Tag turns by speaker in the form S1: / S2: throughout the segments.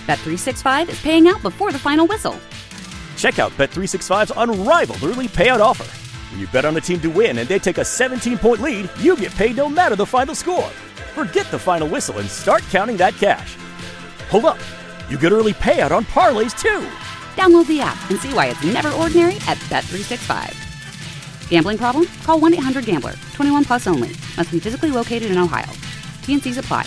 S1: Bet365 is paying out before the final whistle.
S2: Check out Bet365's unrivaled early payout offer. When you bet on a team to win and they take a 17-point lead, you get paid no matter the final score. Forget the final whistle and start counting that cash. Hold up. You get early payout on parlays, too.
S1: Download the app and see why it's never ordinary at Bet365. Gambling problem? Call 1-800-GAMBLER. 21 plus only. Must be physically located in Ohio. T&Cs apply.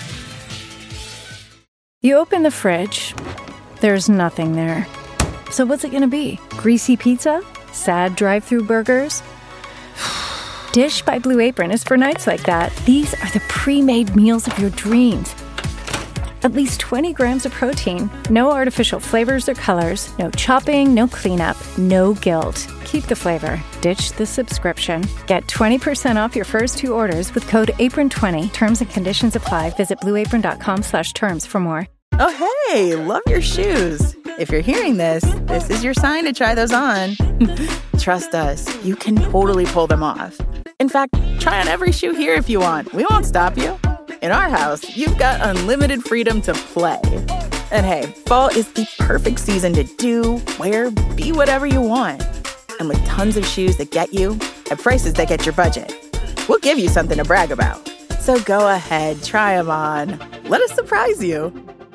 S3: You open the fridge. There's nothing there. So what's it going to be? Greasy pizza? Sad drive-thru burgers? Dish by Blue Apron is for nights like that. These are the pre-made meals of your dreams. At least 20 grams of protein, no artificial flavors or colors, no chopping, no cleanup, no guilt. Keep the flavor. Ditch the subscription. Get 20% off your first 2 orders with code APRON20. Terms and conditions apply. Visit blueapron.com/terms for more.
S4: Oh, hey, love your shoes. If you're hearing this, this is your sign to try those on. Trust us, you can totally pull them off. In fact, try on every shoe here if you want. We won't stop you. In our house, you've got unlimited freedom to play. And hey, fall is the perfect season to do, wear, be whatever you want. And with tons of shoes that get you at prices that get your budget, we'll give you something to brag about. So go ahead, try them on. Let us surprise you.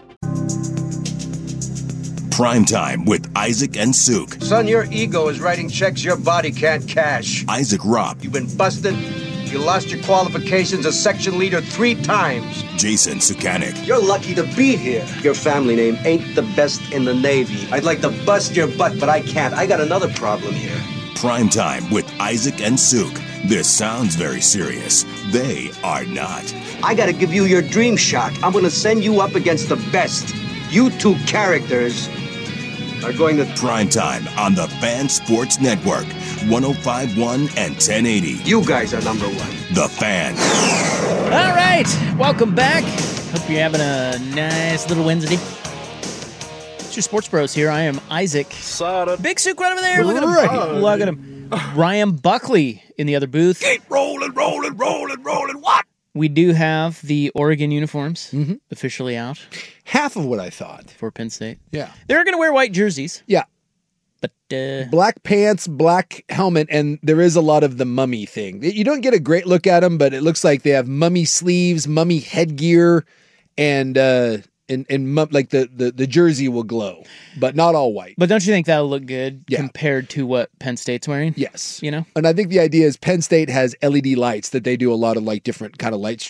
S5: Primetime with Isaac and Suk.
S6: Son, your ego is writing checks your body can't cash.
S5: Isaac Robb.
S6: You've been busted. You lost your qualifications as section leader 3 times.
S5: Jason Sukanik.
S6: You're lucky to be here. Your family name ain't the best in the Navy. I'd like to bust your butt, but I can't. I got another problem here.
S5: Primetime with Isaac and Suk. This sounds very serious. They are not.
S6: I gotta give you your dream shot. I'm gonna send you up against the best. You 2 characters are going to...
S5: Primetime on the Fan Sports Network. 105.1 and 1080.
S6: You guys are number 1.
S5: The Fan.
S7: All right. Welcome back. Hope you're having a nice little Wednesday. It's your Sports Bros here. I am Isaac. Big Suk right over there. Look at him.
S8: Right.
S7: Look at him. Ryan Buckley in the other booth.
S8: Keep rolling. What?
S7: We do have the Oregon uniforms officially out.
S8: Half of what I thought.
S7: For Penn State.
S8: Yeah.
S7: They're going to wear white jerseys.
S8: Yeah.
S7: But
S8: black pants, black helmet, and there is a lot of the mummy thing. You don't get a great look at them, but it looks like they have mummy sleeves, mummy headgear, and like the jersey will glow, but not all white.
S7: But don't you think that'll look good compared to what Penn State's wearing?
S8: Yes.
S7: You know?
S8: And I think the idea is Penn State has LED lights that they do a lot of like different kind of lights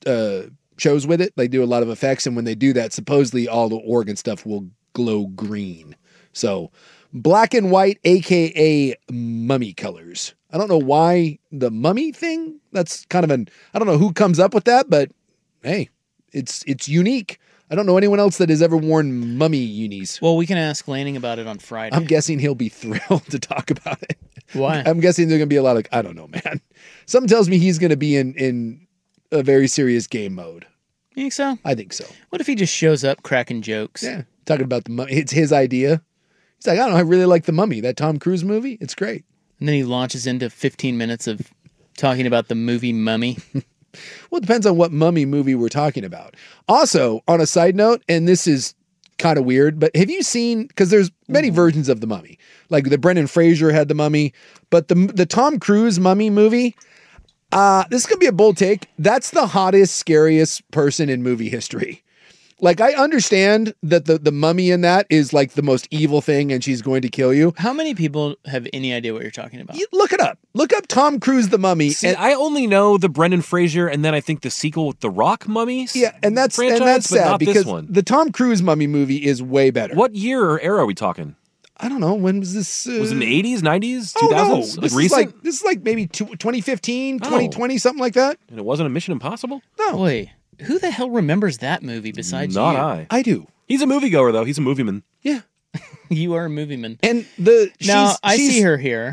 S8: shows with it. They do a lot of effects, and when they do that, supposedly all the Oregon stuff will glow green. So black and white, aka mummy colors. I don't know why the mummy thing. That's kind of I don't know who comes up with that, but hey, it's unique. I don't know anyone else that has ever worn mummy unis.
S7: Well, we can ask Lanning about it on Friday.
S8: I'm guessing he'll be thrilled to talk about it.
S7: Why?
S8: I'm guessing there's going to be a lot of, I don't know, man. Something tells me he's going to be in a very serious game mode.
S7: You think so?
S8: I think so.
S7: What if he just shows up cracking jokes?
S8: Yeah, talking about the mummy. It's his idea. He's like, I don't know, I really like The Mummy, that Tom Cruise movie. It's great.
S7: And then he launches into 15 minutes of talking about the movie Mummy.
S8: Well, it depends on what mummy movie we're talking about. Also, on a side note, and this is kind of weird, but have you seen, because there's many versions of The Mummy. Like the Brendan Fraser had The Mummy, but the Tom Cruise Mummy movie, this could be a bold take. That's the hottest, scariest person in movie history. Like, I understand that the mummy in that is like the most evil thing and she's going to kill you.
S7: How many people have any idea what you're talking about?
S8: Look it up. Look up Tom Cruise the Mummy.
S9: See, and I only know the Brendan Fraser and then I think the sequel with the Rock Mummies.
S8: Yeah, and that's sad because the Tom Cruise Mummy movie is way better.
S9: What year or era are we talking?
S8: I don't know. When was this?
S9: Was it in the 80s, 90s, 2000s?
S8: Oh, no.
S9: Like recent?
S8: This is like maybe 2015, 2020, something like that.
S9: And it wasn't a Mission Impossible?
S8: No.
S7: Boy, who the hell remembers that movie besides
S9: Not
S7: you?
S9: I.
S8: I do.
S9: He's a moviegoer, though. He's a movieman.
S8: Yeah.
S7: You are a movieman.
S8: And
S7: I see her here.
S8: Yeah.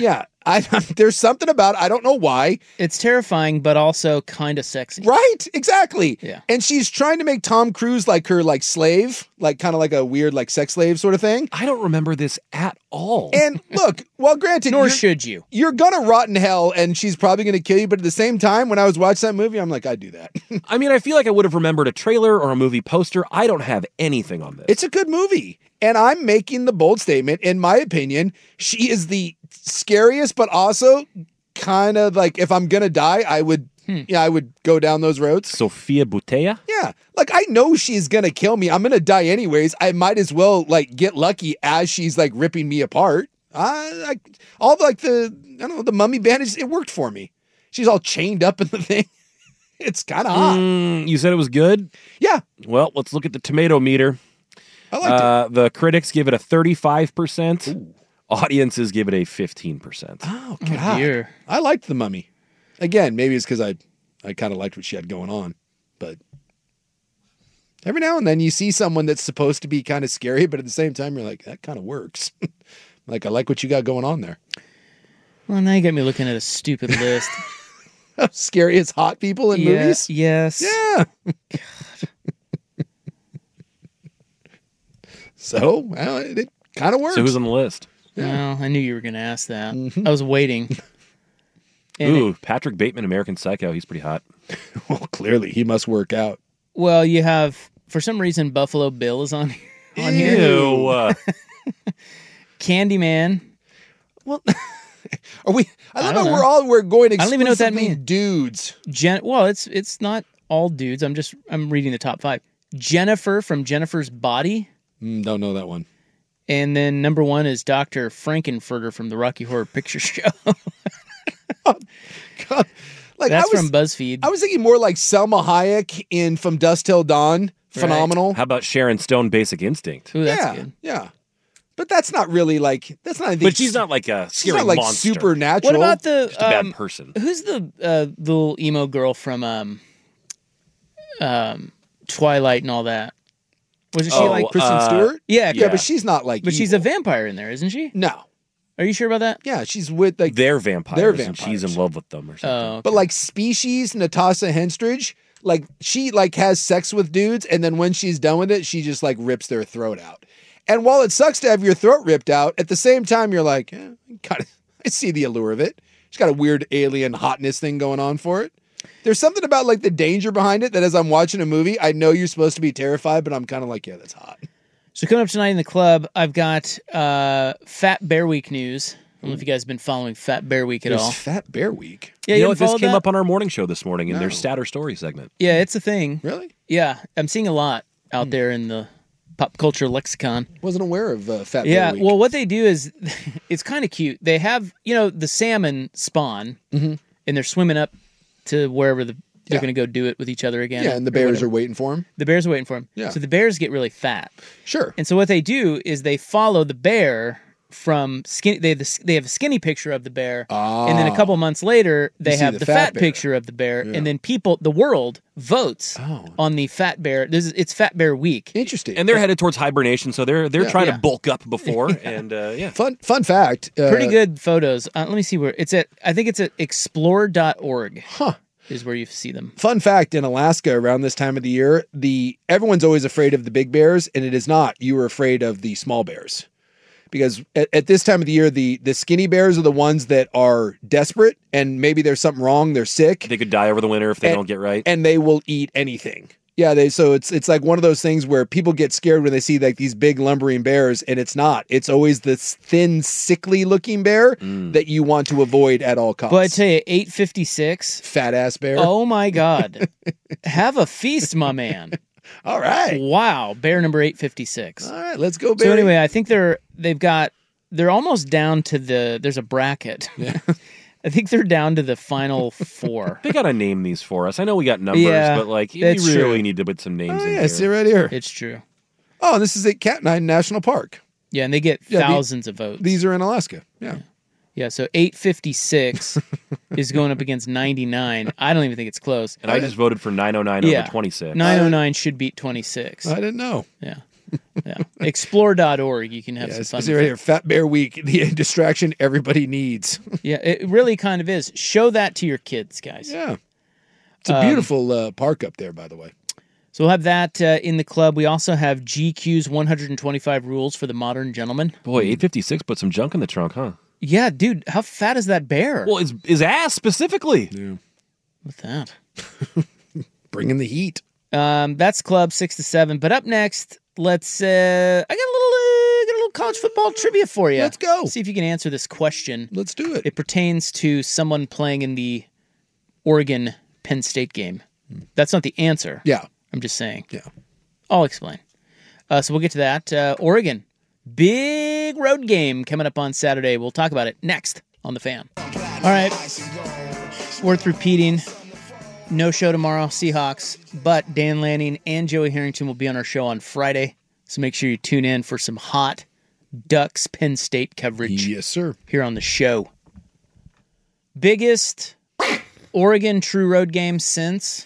S8: There's something about it. I don't know why.
S7: It's terrifying, but also kind of sexy.
S8: Right? Exactly.
S7: Yeah.
S8: And she's trying to make Tom Cruise like her like slave, like kind of like a weird like sex slave sort of thing.
S9: I don't remember this at all.
S8: And look, well, granted,
S7: Nor should you.
S8: You're gonna rot in hell, and she's probably gonna kill you. But at the same time, when I was watching that movie, I'm like, I'd do that.
S9: I mean, I feel like I would have remembered a trailer or a movie poster. I don't have anything on this.
S8: It's a good movie. And I'm making the bold statement, in my opinion, she is the scariest, but also kind of like, if I'm going to die, I would go down those roads.
S9: Sofia Boutella?
S8: Yeah. Like, I know she's going to kill me. I'm going to die anyways. I might as well like get lucky as she's like ripping me apart. All like the mummy bandage, it worked for me. She's all chained up in the thing. It's kind of hot.
S9: You said it was good?
S8: Yeah.
S9: Well, let's look at the tomato meter.
S8: I liked it.
S9: The critics give it a 35%. Ooh. Audiences give it a 15%.
S8: Oh, God. Dear. I liked The Mummy. Again, maybe it's because I kind of liked what she had going on. But every now and then you see someone that's supposed to be kind of scary, but at the same time, you're like, that kind of works. Like, I like what you got going on there.
S7: Well, now you got me looking at a stupid list.
S8: Scariest hot people in movies?
S7: Yes.
S8: Yeah. So, well, it kind of works.
S9: So who's on the list?
S7: Yeah. Well, I knew you were going to ask that. Mm-hmm. I was waiting.
S9: Patrick Bateman, American Psycho. He's pretty hot.
S8: Well, clearly he must work out.
S7: Well, you have, for some reason, Buffalo Bill is on here.
S9: Ew.
S7: Candyman.
S8: Well, are we? I don't know. We're going.
S7: I don't even know what that means.
S8: Dudes.
S7: Well, it's not all dudes. I'm reading the top 5. Jennifer from Jennifer's Body.
S8: Don't know that one.
S7: And then number 1 is Dr. Frankenfurter from the Rocky Horror Picture Show.
S8: God. Like,
S7: That's from BuzzFeed.
S8: I was thinking more like Selma Hayek in From Dusk Till Dawn. Phenomenal.
S9: Right. How about Sharon Stone, Basic Instinct?
S7: Ooh, that's good.
S8: Yeah. But that's not really like, that's not anything.
S9: But she's not like a scary
S8: she's not like
S9: monster.
S8: Supernatural.
S7: What about the
S9: just a bad person?
S7: Who's the little emo girl from Twilight and all that? Wasn't she like
S8: Kristen Stewart?
S7: Yeah,
S8: but she's not like.
S7: But she's a vampire in there, isn't she?
S8: No.
S7: Are you sure about that?
S8: Yeah, she's with like
S9: they're vampires. And she's in love with them or something.
S7: Oh, okay.
S8: But like Species, Natasha Henstridge, like she like has sex with dudes, and then when she's done with it, she just like rips their throat out. And while it sucks to have your throat ripped out, at the same time you're like, I see the allure of it. She's got a weird alien hotness thing going on for it. There's something about like the danger behind it that as I'm watching a movie, I know you're supposed to be terrified, but I'm kind of like, yeah, that's hot.
S7: So coming up tonight in the club, I've got Fat Bear Week news. I don't know if you guys have been following Fat Bear Week at all.
S8: There's Fat Bear Week?
S7: Yeah,
S9: you know what? This came up on our morning show this morning in their Stat or Story segment.
S7: Yeah, it's a thing.
S8: Really?
S7: Yeah, I'm seeing a lot out there in the pop culture lexicon.
S8: Wasn't aware of Fat Bear Week.
S7: Yeah, well, what they do is, it's kind of cute. They have, the salmon spawn, and they're swimming up to wherever they're going to go do it with each other again.
S8: Yeah, and the bears are waiting for them.
S7: The bears are waiting for them.
S8: Yeah.
S7: So the bears get really fat.
S8: Sure.
S7: And so what they do is they follow the bear from skinny. They have a skinny picture of the bear, and then a couple months later they have the fat picture of the bear, and then the world votes on the fat bear. It's Fat Bear Week.
S8: Interesting.
S9: And they're headed towards hibernation, so they're trying to bulk up before. And
S8: fun fact.
S7: Pretty good photos. Let me see where it's at. I think it's at explore.org.
S8: Huh.
S7: Is where you see them.
S8: Fun fact, in Alaska around this time of the year, everyone's always afraid of the big bears, and it is not. You are afraid of the small bears. Because at this time of the year, the skinny bears are the ones that are desperate, and maybe there's something wrong, they're sick.
S9: They could die over the winter if they don't get right.
S8: And they will eat anything. Yeah, so it's like one of those things where people get scared when they see like these big lumbering bears, and it's not. It's always this thin, sickly looking bear that you want to avoid at all costs.
S7: But I tell you, 856.
S8: Fat ass bear.
S7: Oh my God. Have a feast, my man.
S8: All right.
S7: Wow. Bear number 856.
S8: All right, let's go, Barry.
S7: So anyway, I think they're almost down to there's a bracket.
S8: Yeah.
S7: I think they're down to the final 4.
S9: They got to name these for us. I know we got numbers, but like we really need to put some names in here.
S8: See right here.
S7: It's true.
S8: Oh, this is at Katmai National Park.
S7: Yeah, and they get thousands of votes.
S8: These are in Alaska. Yeah.
S7: Yeah, so 856 is going up against 99. I don't even think it's close.
S9: And I just voted for 909 over 26.
S7: 909 should beat 26.
S8: I didn't know.
S7: Yeah. Yeah. Explore.org. You can have some fun.
S8: See right here, Fat Bear Week, the distraction everybody needs.
S7: Yeah, it really kind of is. Show that to your kids, guys.
S8: Yeah. It's a beautiful park up there, by the way.
S7: So we'll have that in the club. We also have GQ's 125 Rules for the Modern Gentleman.
S9: Boy, 856 put some junk in the trunk, huh?
S7: Yeah, dude, how fat is that bear?
S9: Well, his ass specifically.
S8: Yeah.
S7: What's that?
S8: Bringing the heat.
S7: That's club 6 to 7. But up next, let's. I got a little college football trivia for you.
S8: Let's go.
S7: See if you can answer this question.
S8: Let's do it.
S7: It pertains to someone playing in the Oregon Penn State game. That's not the answer.
S8: Yeah.
S7: I'm just saying.
S8: Yeah.
S7: I'll explain. So we'll get to that. Oregon, big road game coming up on Saturday. We'll talk about it next on The Fan. All right. Worth repeating. No show tomorrow, Seahawks, but Dan Lanning and Joey Harrington will be on our show on Friday. So make sure you tune in for some hot Ducks Penn State coverage.
S8: Yes, sir.
S7: Here on the show. Biggest Oregon true road game since?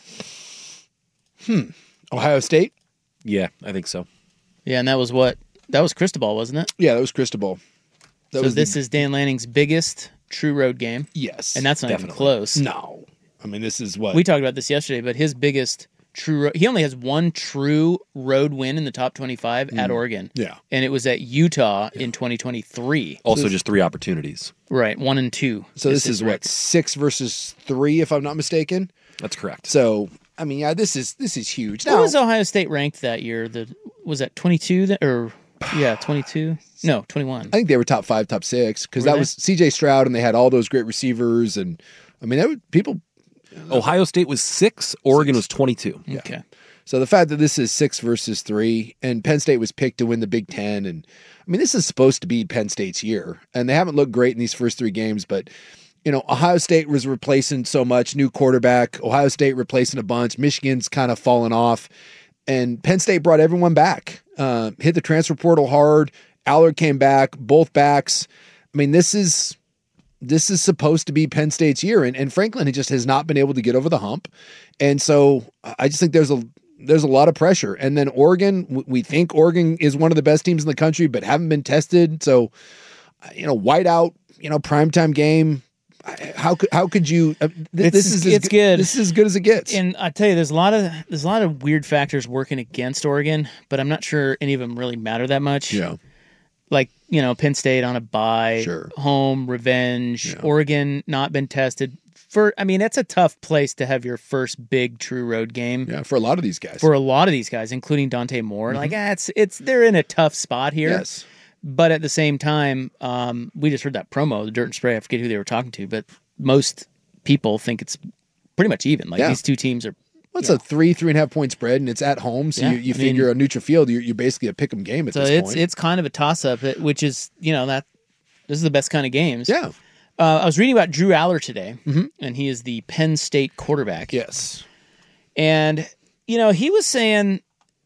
S8: Ohio State?
S9: Yeah, I think so.
S7: Yeah, and that was what? That was Cristobal, wasn't it?
S8: Yeah, that was Cristobal.
S7: So this is Dan Lanning's biggest true road game?
S8: Yes.
S7: And that's not even close.
S8: No. I mean, this is what?
S7: We talked about this yesterday, but his biggest true he only has one true road win in the top 25 at Oregon.
S8: Yeah.
S7: And it was at Utah in 2023.
S9: Also just 3 opportunities.
S7: Right, 1 and 2.
S8: So this is what, 6 versus 3, if I'm not mistaken?
S9: That's correct.
S8: So, I mean, yeah, this is huge.
S7: What was Ohio State ranked that year? Was that 22 or 22? No, 21.
S8: I think they were top 5, top 6 because that was CJ Stroud and they had all those great receivers and I mean, people.
S9: Ohio State was 6, Oregon was 22.
S8: Yeah.
S7: Okay.
S8: So the fact that this is 6 versus 3 and Penn State was picked to win the Big Ten and I mean, this is supposed to be Penn State's year and they haven't looked great in these first 3 games, but you know, Ohio State was replacing so much, new quarterback, Ohio State replacing a bunch, Michigan's kind of fallen off, and Penn State brought everyone back, hit the transfer portal hard, Allard came back, both backs. I mean, this is supposed to be Penn State's year, and Franklin just has not been able to get over the hump, and so I just think there's a lot of pressure. And then Oregon, we think Oregon is one of the best teams in the country, but haven't been tested, so you know, whiteout, you know, primetime game. How could you? This is good. This is as good as it gets.
S7: And I tell you, there's a lot of weird factors working against Oregon, but I'm not sure any of them really matter that much.
S8: Yeah,
S7: like you know, Penn State on a bye,
S8: sure.
S7: Home revenge. Yeah. Oregon not been tested. I mean, it's a tough place to have your first big true road game.
S8: Yeah, for a lot of these guys.
S7: Including Dante Moore. Mm-hmm. Like, they're in a tough spot here.
S8: Yes. But
S7: at the same time, we just heard that promo, the Dirt and Spray. I forget who they were talking to, but most people think it's pretty much even. Like these two teams are.
S8: Well, it's a 3.5 point spread, and it's at home, so you figure a neutral field, you're basically a pick 'em game at this point.
S7: So it's kind of a toss up, which is this is the best kind of games.
S8: Yeah.
S7: I was reading about Drew Aller today, and he is the Penn State quarterback.
S8: Yes.
S7: And he was saying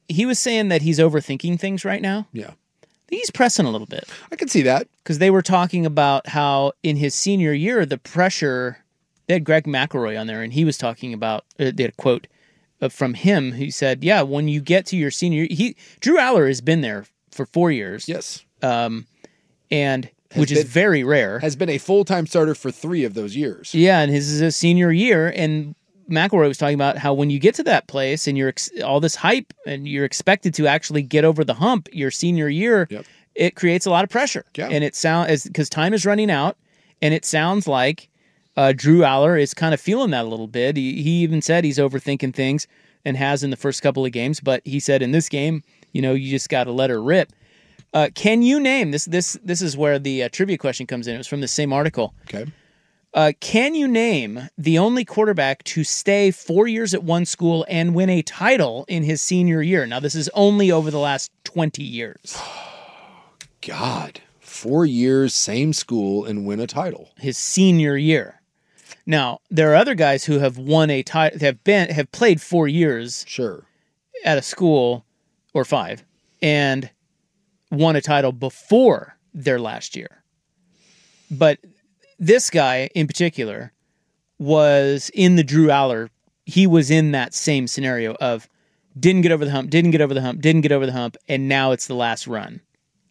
S7: that he's overthinking things right now.
S8: Yeah.
S7: He's pressing a little bit.
S8: I can see that.
S7: Because they were talking about how in his senior year, the pressure, they had Greg McElroy on there, and he was talking about, they had a quote from him. He said, yeah, when you get to your senior year, Drew Aller has been there for 4 years.
S8: Yes.
S7: Which is very rare.
S8: Has been a full-time starter for 3 of those years.
S7: Yeah, and his is a senior year, and McElroy was talking about how when you get to that place and you're all this hype and you're expected to actually get over the hump your senior year, it creates a lot of pressure.
S8: Yeah.
S7: And it sounds because time is running out, and it sounds like Drew Aller is kind of feeling that a little bit. He even said he's overthinking things and has in the first couple of games, but he said in this game, you just got to let her rip. Can you name this? This is where the trivia question comes in. It was from the same article.
S8: Okay.
S7: Can you name the only quarterback to stay 4 years at one school and win a title in his senior year? Now, this is only over the last 20 years.
S8: God, 4 years, same school, and win a title.
S7: His senior year. Now, there are other guys who have won a title, have played 4 years,
S8: sure,
S7: at a school or 5, and won a title before their last year. But this guy in particular was in the Drew Aller. He was in that same scenario of didn't get over the hump, and now it's the last run.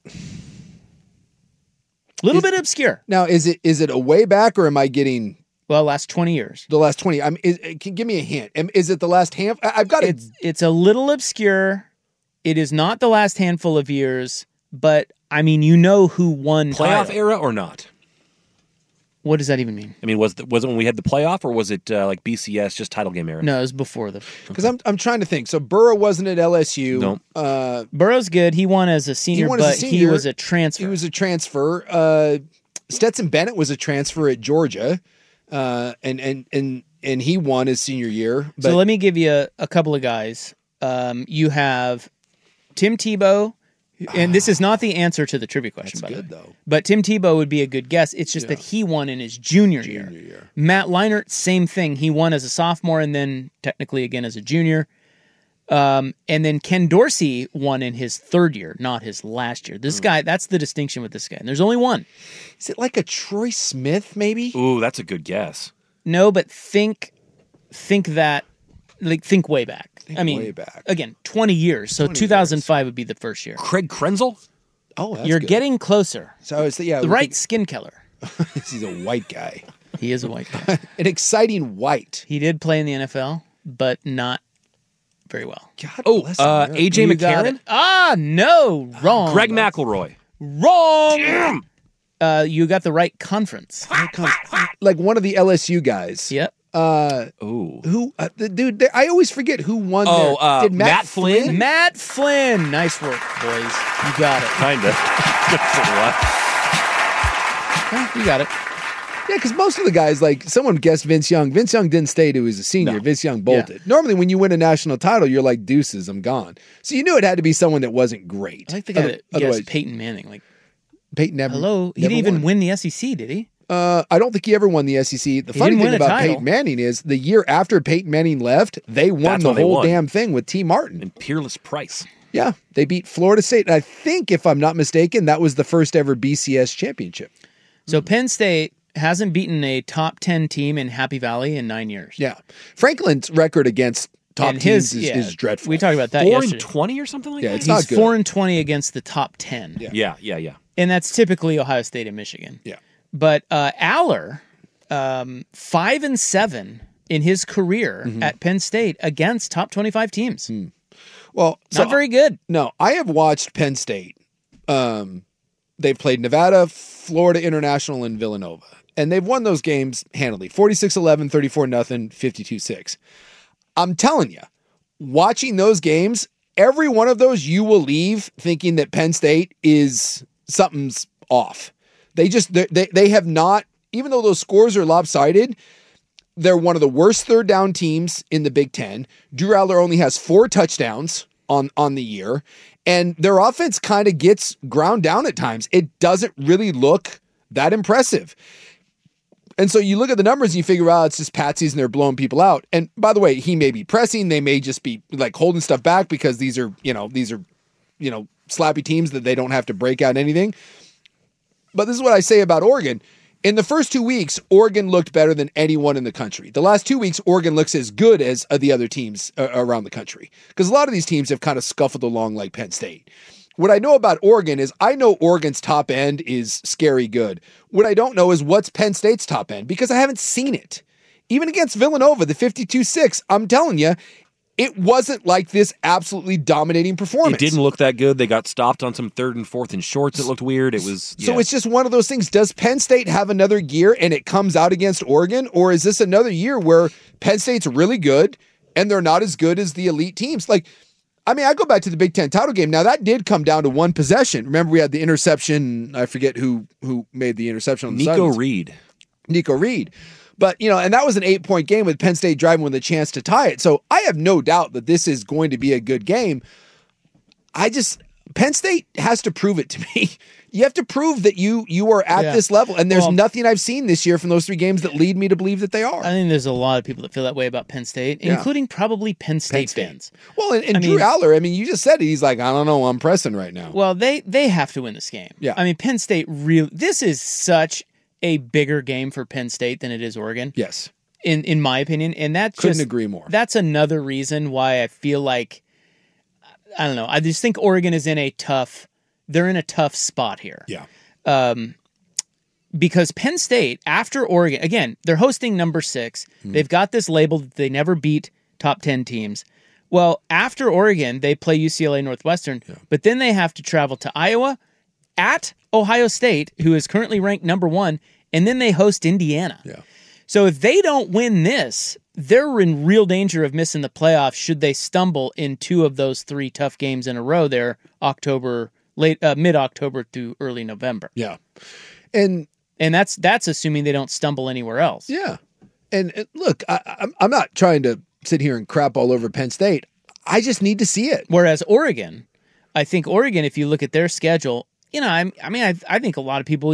S7: Little bit obscure.
S8: Now, is it a way back, or am I getting...
S7: Well, last 20 years.
S8: The last 20. Give me a hint. Is it the last hand? I've got it.
S7: It's a little obscure. It is not the last handful of years, but I mean, you know who won
S9: playoff era or not?
S7: What does that even mean?
S9: I mean, was it when we had the playoff, or was it like BCS, just title game era?
S7: No, it was before the.
S8: Because I'm trying to think. So Burrow wasn't at LSU.
S9: No.
S7: Burrow's good. He won as a senior, he was a transfer.
S8: He was a transfer. Stetson Bennett was a transfer at Georgia. And he won his senior year. But...
S7: So let me give you a couple of guys. You have Tim Tebow, and this is not the answer to the trivia question, by the way. Though. But Tim Tebow would be a good guess. It's just that he won in his junior year. Matt Leinart, same thing. He won as a sophomore and then technically again as a junior. And then Ken Dorsey won in his third year, not his last year. This guy, that's the distinction with this guy. And there's only one.
S8: Is it like a Troy Smith, maybe?
S9: Ooh, that's a good guess.
S7: No, but think that, like, think way back.
S8: Way back.
S7: Again, 20 years. So 2005 would be the first year.
S9: Craig Krenzel?
S8: Oh, that's
S7: You're
S8: good.
S7: getting closer.
S8: So it's the
S7: right skin color.
S8: He's a white guy.
S7: He is a white guy.
S8: An exciting white.
S7: He did play in the NFL, but not very well.
S8: God
S9: AJ McCarron?
S7: No, wrong.
S9: Greg McElroy.
S7: Wrong. Damn. You got the right conference.
S8: Like one of the LSU guys.
S7: Yep.
S8: Who? The dude. I always forget who won. there. Did
S9: Matt Flynn?
S7: Matt Flynn. Nice work, boys. You got it.
S9: Kinda.
S7: You got it.
S8: Yeah, because most of the guys, like someone guessed Vince Young. Vince Young didn't stay to he was a senior.
S9: No.
S8: Vince Young bolted.
S7: Yeah.
S8: Normally, when you win a national title, you're like deuces, I'm gone. So you knew it had to be someone that wasn't great.
S7: I like the guy that guessed Peyton Manning. Like,
S8: Peyton never.
S7: Hello, he didn't even win the SEC, did he?
S8: I don't think he ever won the SEC. The funny thing about Peyton Manning is the year after Peyton Manning left, they won the whole damn thing with T. Martin
S9: and Peerless Price.
S8: Yeah, they beat Florida State. And I think, if I'm not mistaken, that was the first ever BCS championship.
S7: So Penn State hasn't beaten a top 10 team in Happy Valley in 9 years.
S8: Yeah. Franklin's record against top teams is dreadful.
S7: We talked about that
S9: 4-20 or something like that?
S8: It's not good.
S7: 4-20 against the top 10.
S9: Yeah.
S7: And that's typically Ohio State and Michigan.
S8: Yeah.
S7: But Aller, 5-7 in his career at Penn State against top 25 teams.
S8: Well,
S7: not very good.
S8: No, I have watched Penn State. They've played Nevada, Florida International, and Villanova. And they've won those games handily. 46-11, 34-0, 52-6. I'm telling you, watching those games, every one of those you will leave thinking that Penn State is something's off. They have not, even though those scores are lopsided, they're one of the worst third down teams in the Big Ten. Drew Aller only has 4 touchdowns on the year, and their offense kind of gets ground down at times. It doesn't really look that impressive. And so you look at the numbers and you figure out it's just patsies and they're blowing people out. And by the way, he may be pressing, they may just be like holding stuff back because these are slappy teams that they don't have to break out anything. But this is what I say about Oregon. In the first 2 weeks, Oregon looked better than anyone in the country. The last 2 weeks, Oregon looks as good as the other teams around the country. Because a lot of these teams have kind of scuffled along like Penn State. What I know about Oregon is I know Oregon's top end is scary good. What I don't know is what's Penn State's top end because I haven't seen it. Even against Villanova, the 52-6, I'm telling you, it wasn't like this absolutely dominating performance.
S9: It didn't look that good. They got stopped on some 3rd and 4th and shorts. It looked weird. It was
S8: So it's just one of those things. Does Penn State have another year and it comes out against Oregon? Or is this another year where Penn State's really good and they're not as good as the elite teams? I go back to the Big Ten title game. Now, that did come down to one possession. Remember, we had the interception. I forget who made the interception on the sidelines. Nico Reed. But, and that was an 8-point game with Penn State driving with a chance to tie it. So I have no doubt that this is going to be a good game. Penn State has to prove it to me. You have to prove that you are at this level. And there's nothing I've seen this year from those 3 games that lead me to believe that they are.
S7: I think there's a lot of people that feel that way about Penn State, including probably Penn State fans.
S8: Well, and Drew Aller, you just said it. He's like, I don't know, I'm pressing right now.
S7: Well, they have to win this game.
S8: Yeah.
S7: Penn State this is such a bigger game for Penn State than it is Oregon.
S8: Yes.
S7: In my opinion. And that's
S8: couldn't agree more.
S7: That's another reason why I feel like I don't know. I just think Oregon is they're in a tough spot here.
S8: Yeah.
S7: Because Penn State, after Oregon, again, they're hosting number 6. They've got this label that they never beat top 10 teams. Well, after Oregon, they play UCLA Northwestern, but then they have to travel to Iowa, at Ohio State, who is currently ranked number 1, and then they host Indiana.
S8: Yeah.
S7: So if they don't win this, they're in real danger of missing the playoffs should they stumble in 2 of those 3 tough games in a row there, mid-October to early November.
S8: Yeah. And
S7: that's assuming they don't stumble anywhere else.
S8: Yeah. And look, I'm not trying to sit here and crap all over Penn State. I just need to see it.
S7: Whereas Oregon, I think Oregon, if you look at their schedule, I think a lot of people,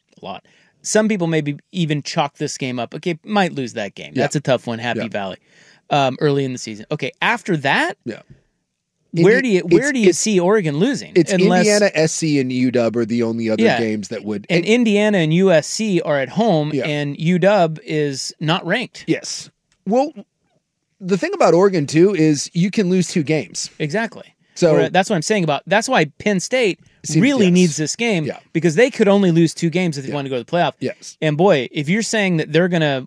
S7: some people maybe even chalk this game up. Okay, might lose that game. That's a tough one, Happy Valley, early in the season. Okay, after that, where do you see Oregon losing?
S8: It's Indiana, SC, and UW are the only other games that would.
S7: And Indiana and USC are at home, and UW is not ranked.
S8: Yes. Well, the thing about Oregon too is you can lose 2 games.
S7: Exactly.
S8: So
S7: that's what I'm saying about. That's why Penn State really needs this game because they could only lose 2 games if they want to go to the playoff.
S8: Yes.
S7: And boy, if you're saying that they're gonna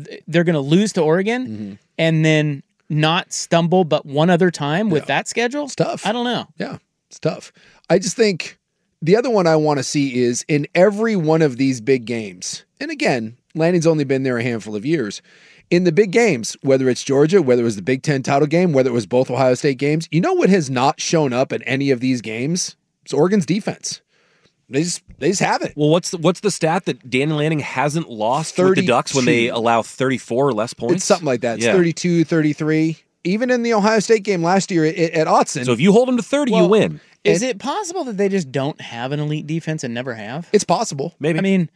S7: lose to Oregon and then not stumble but one other time with that schedule,
S8: it's tough.
S7: I don't know.
S8: Yeah, it's tough. I just think the other one I want to see is in every one of these big games. And again, Lanning's only been there a handful of years. In the big games, whether it's Georgia, whether it was the Big Ten title game, whether it was both Ohio State games, you know what has not shown up at any of these games? It's Oregon's defense. They just haven't.
S9: Well, what's the stat that Dan Lanning hasn't lost with the Ducks when they allow 34 or less points?
S8: It's something like that. It's 32, 33. Even in the Ohio State game last year at Autzen.
S9: So if you hold them to 30, you win.
S7: Is it possible that they just don't have an elite defense and never have?
S8: It's possible.
S9: Maybe.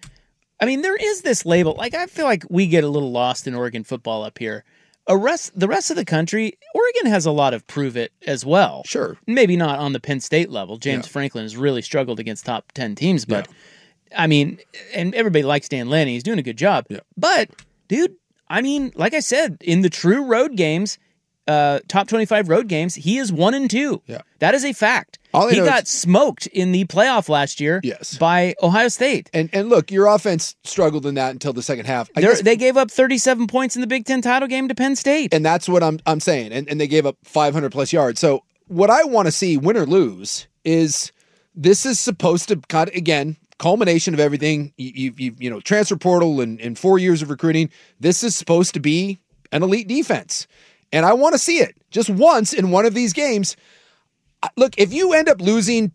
S7: I mean, there is this label. Like, I feel like we get a little lost in Oregon football up here. The rest of the country, Oregon has a lot of prove it as well.
S8: Sure.
S7: Maybe not on the Penn State level. James Franklin has really struggled against top 10 teams, but I mean, and everybody likes Dan Lanning. He's doing a good job.
S8: Yeah.
S7: But, dude, I mean, like I said, in the true road games, top 25 road games, he is 1-2.
S8: Yeah.
S7: That is a fact. He got smoked in the playoff last year by Ohio State.
S8: And look, your offense struggled in that until the second half.
S7: They gave up 37 points in the Big Ten title game to Penn State.
S8: And that's what I'm saying. And they gave up 500 plus yards. So what I want to see, win or lose, is this is supposed to kind of, again, culmination of everything. You know, transfer portal and 4 years of recruiting. This is supposed to be an elite defense. And I want to see it just once in one of these games. Look, if you end up losing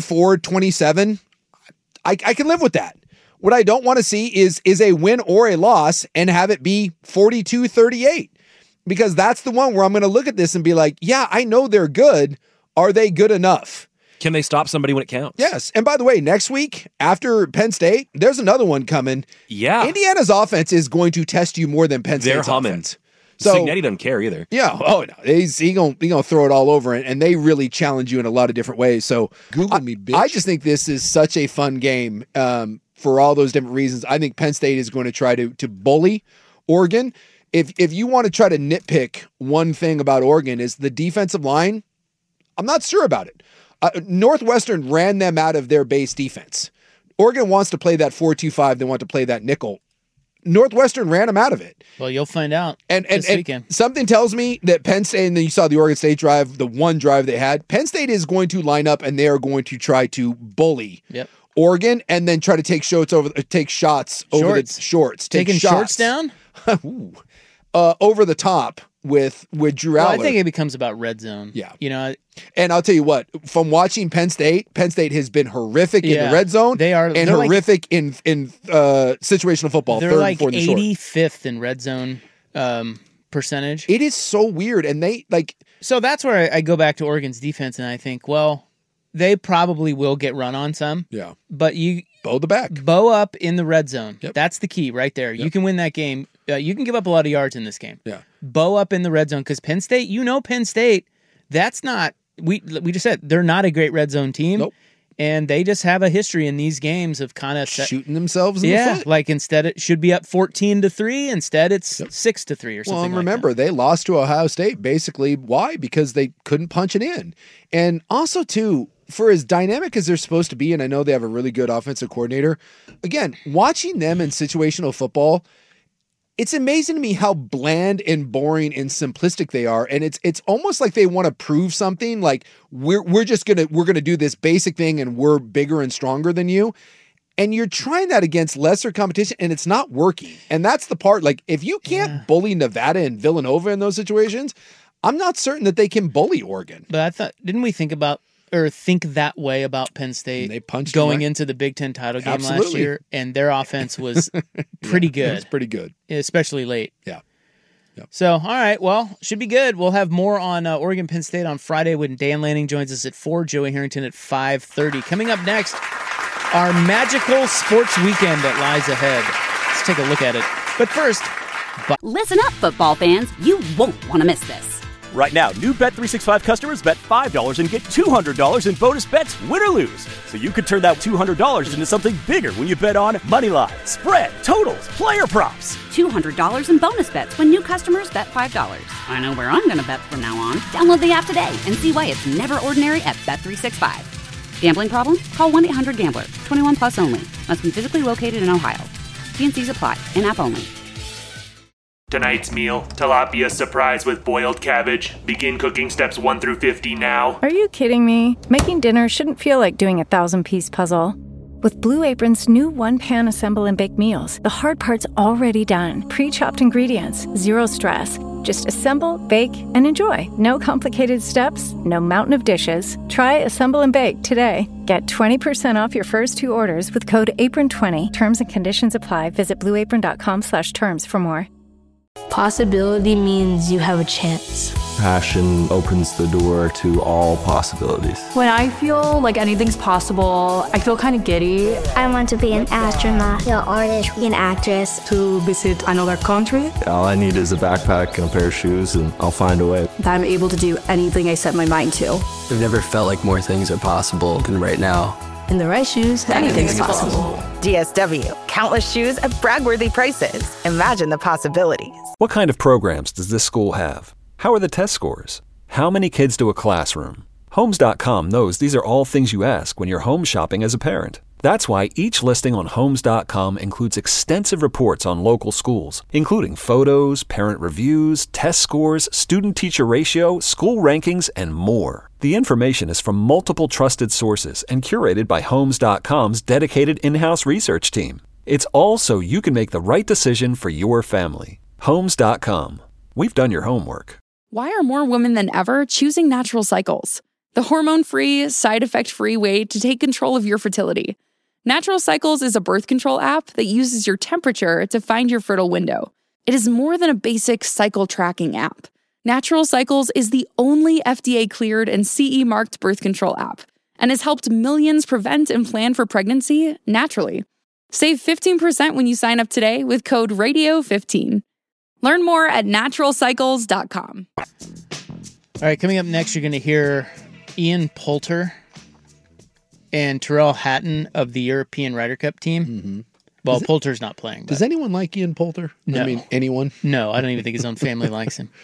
S8: 24-27, I can live with that. What I don't want to see is a win or a loss and have it be 42-38. Because that's the one where I'm going to look at this and be like, yeah, I know they're good. Are they good enough?
S9: Can they stop somebody when it counts?
S8: Yes. And by the way, next week after Penn State, there's another one coming.
S9: Yeah.
S8: Indiana's offense is going to test you more than Penn State's offense.
S9: So Cignetti doesn't care either.
S8: Yeah. Oh no. He's gonna throw it all over, and they really challenge you in a lot of different ways. So
S10: Google me, bitch.
S8: I just think this is such a fun game for all those different reasons. I think Penn State is going to try to bully Oregon. If you want to try to nitpick one thing about Oregon is the defensive line, I'm not sure about it. Northwestern ran them out of their base defense. Oregon wants to play that 4-2-5. They want to play that nickel. Northwestern ran them out of it.
S7: Well, you'll find out this weekend.
S8: Something tells me that Penn State, and then you saw the Oregon State drive, the one drive they had, Penn State is going to line up and they are going to try to bully Oregon and then try to take shots over the shorts.
S7: Taking shorts down?
S8: Over the top with Drew Aller.
S7: I think it becomes about red zone.
S8: Yeah.
S7: You know,
S8: and I'll tell you what, from watching Penn State has been horrific in the red zone.
S7: They're
S8: horrific in situational football.
S7: They're like 85th in red zone percentage.
S8: It is so weird. And
S7: so that's where I go back to Oregon's defense and I think, well, they probably will get run on some.
S8: Yeah.
S7: But you bow up in the red zone.
S8: Yep.
S7: That's the key right there. Yep. You can win that game. You can give up a lot of yards in this game.
S8: Yeah.
S7: Bow up in the red zone because Penn State, that's not, we just said they're not a great red zone team.
S8: Nope.
S7: And they just have a history in these games of kind of
S8: shooting themselves in the foot.
S7: Like instead it should be up 14-3. Instead it's 6-3 or something.
S8: Well, and remember, they lost to Ohio State. Basically, why? Because they couldn't punch it in. And also, too, for as dynamic as they're supposed to be, and I know they have a really good offensive coordinator, again, watching them in situational football, it's amazing to me how bland and boring and simplistic they are. And it's almost like they want to prove something, like we're gonna do this basic thing and we're bigger and stronger than you. And you're trying that against lesser competition and it's not working. And that's the part, like if you can't bully Nevada and Villanova in those situations, I'm not certain that they can bully Oregon.
S7: But I thought, didn't we think that way about Penn State
S8: they punched
S7: going into the Big Ten title game last year, and their offense was pretty good.
S8: It was pretty good.
S7: Especially late.
S8: Yeah. Yep.
S7: So, all right, well, should be good. We'll have more on Oregon Penn State on Friday when Dan Lanning joins us at 4, Joey Harrington at 5:30. Coming up next, our magical sports weekend that lies ahead. Let's take a look at it. But first...
S1: Listen up, football fans. You won't want to miss this.
S2: Right now, new Bet365 customers bet $5 and get $200 in bonus bets, win or lose. So you could turn that $200 into something bigger when you bet on moneyline, spread, totals, player props.
S1: $200 in bonus bets when new customers bet $5. I know where I'm going to bet from now on. Download the app today and see why it's never ordinary at Bet365. Gambling problem? Call 1-800-GAMBLER. 21 plus only. Must be physically located in Ohio. T&Cs apply. In-app only.
S10: Tonight's meal, tilapia surprise with boiled cabbage. Begin cooking steps 1 through 50 now.
S3: Are you kidding me? Making dinner shouldn't feel like doing a 1,000-piece puzzle. With Blue Apron's new one-pan assemble and bake meals, the hard part's already done. Pre-chopped ingredients, zero stress. Just assemble, bake, and enjoy. No complicated steps, no mountain of dishes. Try Assemble and Bake today. Get 20% off your first 2 orders with code APRON20. Terms and conditions apply. Visit blueapron.com/terms for more.
S11: Possibility means you have a chance.
S12: Passion opens the door to all possibilities.
S13: When I feel like anything's possible, I feel kind of giddy.
S14: I want to be an astronaut, an artist, an actress.
S13: To visit another country.
S12: All I need is a backpack and a pair of shoes, and I'll find a way.
S13: That I'm able to do anything I set my mind to.
S15: I've never felt like more things are possible than right now.
S11: In the right shoes, anything's possible.
S4: DSW, countless shoes at brag-worthy prices. Imagine the possibilities.
S16: What kind of programs does this school have? How are the test scores? How many kids do a classroom? Homes.com knows these are all things you ask when you're home shopping as a parent. That's why each listing on Homes.com includes extensive reports on local schools, including photos, parent reviews, test scores, student-teacher ratio, school rankings, and more. The information is from multiple trusted sources and curated by Homes.com's dedicated in-house research team. It's all so you can make the right decision for your family. Homes.com. We've done your homework.
S17: Why are more women than ever choosing Natural Cycles? The hormone-free, side-effect-free way to take control of your fertility. Natural Cycles is a birth control app that uses your temperature to find your fertile window. It is more than a basic cycle tracking app. Natural Cycles is the only FDA-cleared and CE-marked birth control app and has helped millions prevent and plan for pregnancy naturally. Save 15% when you sign up today with code RADIO15. Learn more at naturalcycles.com.
S7: All right, coming up next, you're going to hear Ian Poulter and Tyrrell Hatton of the European Ryder Cup team.
S8: Mm-hmm.
S7: Well, Poulter's not playing.
S8: Does anyone like Ian Poulter?
S7: No.
S8: I mean, anyone?
S7: No, I don't even think his own family likes him.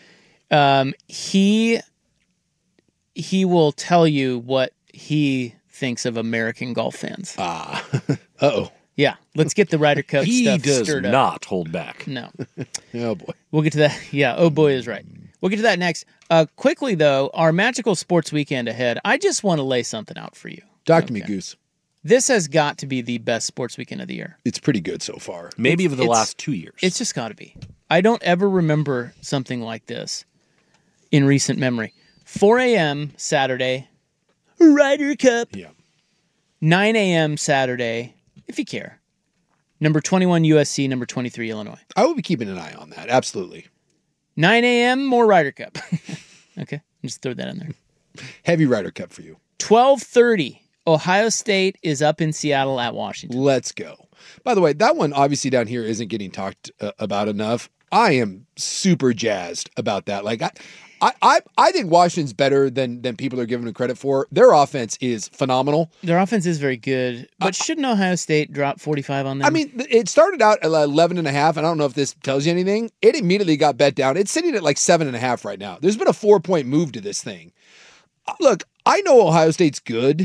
S7: He will tell you what he thinks of American golf fans.
S8: Uh-oh.
S7: Yeah, let's get the Ryder Cup
S9: he
S7: stuff
S9: does
S7: stirred up.
S9: not hold back.
S7: No.
S8: Oh, boy.
S7: We'll get to that. Yeah, oh boy is right. We'll get to that next. Quickly, though, our magical sports weekend ahead, I just want to lay something out for you.
S8: Talk to me, Goose.
S7: This has got to be the best sports weekend of the year.
S8: It's pretty good so far.
S9: Maybe over the last 2 years.
S7: It's just got to be. I don't ever remember something like this in recent memory. 4 a.m. Saturday, Ryder Cup.
S8: Yeah.
S7: 9 a.m. Saturday, if you care. Number 21 USC, number 23 Illinois.
S8: I will be keeping an eye on that. Absolutely.
S7: 9 a.m. more Ryder Cup. Okay, just throw that in there.
S8: Heavy Ryder Cup for you.
S7: 12:30. Ohio State is up in Seattle at Washington.
S8: Let's go. By the way, that one obviously down here isn't getting talked about enough. I am super jazzed about that. Like, I think Washington's better than people are giving them credit for. Their offense is phenomenal.
S7: Their offense is very good, but shouldn't Ohio State drop 45 on them?
S8: I mean, it started out at 11.5, and I don't know if this tells you anything. It immediately got bet down. It's sitting at like 7.5 right now. There's been a 4-point move to this thing. Look, I know Ohio State's good.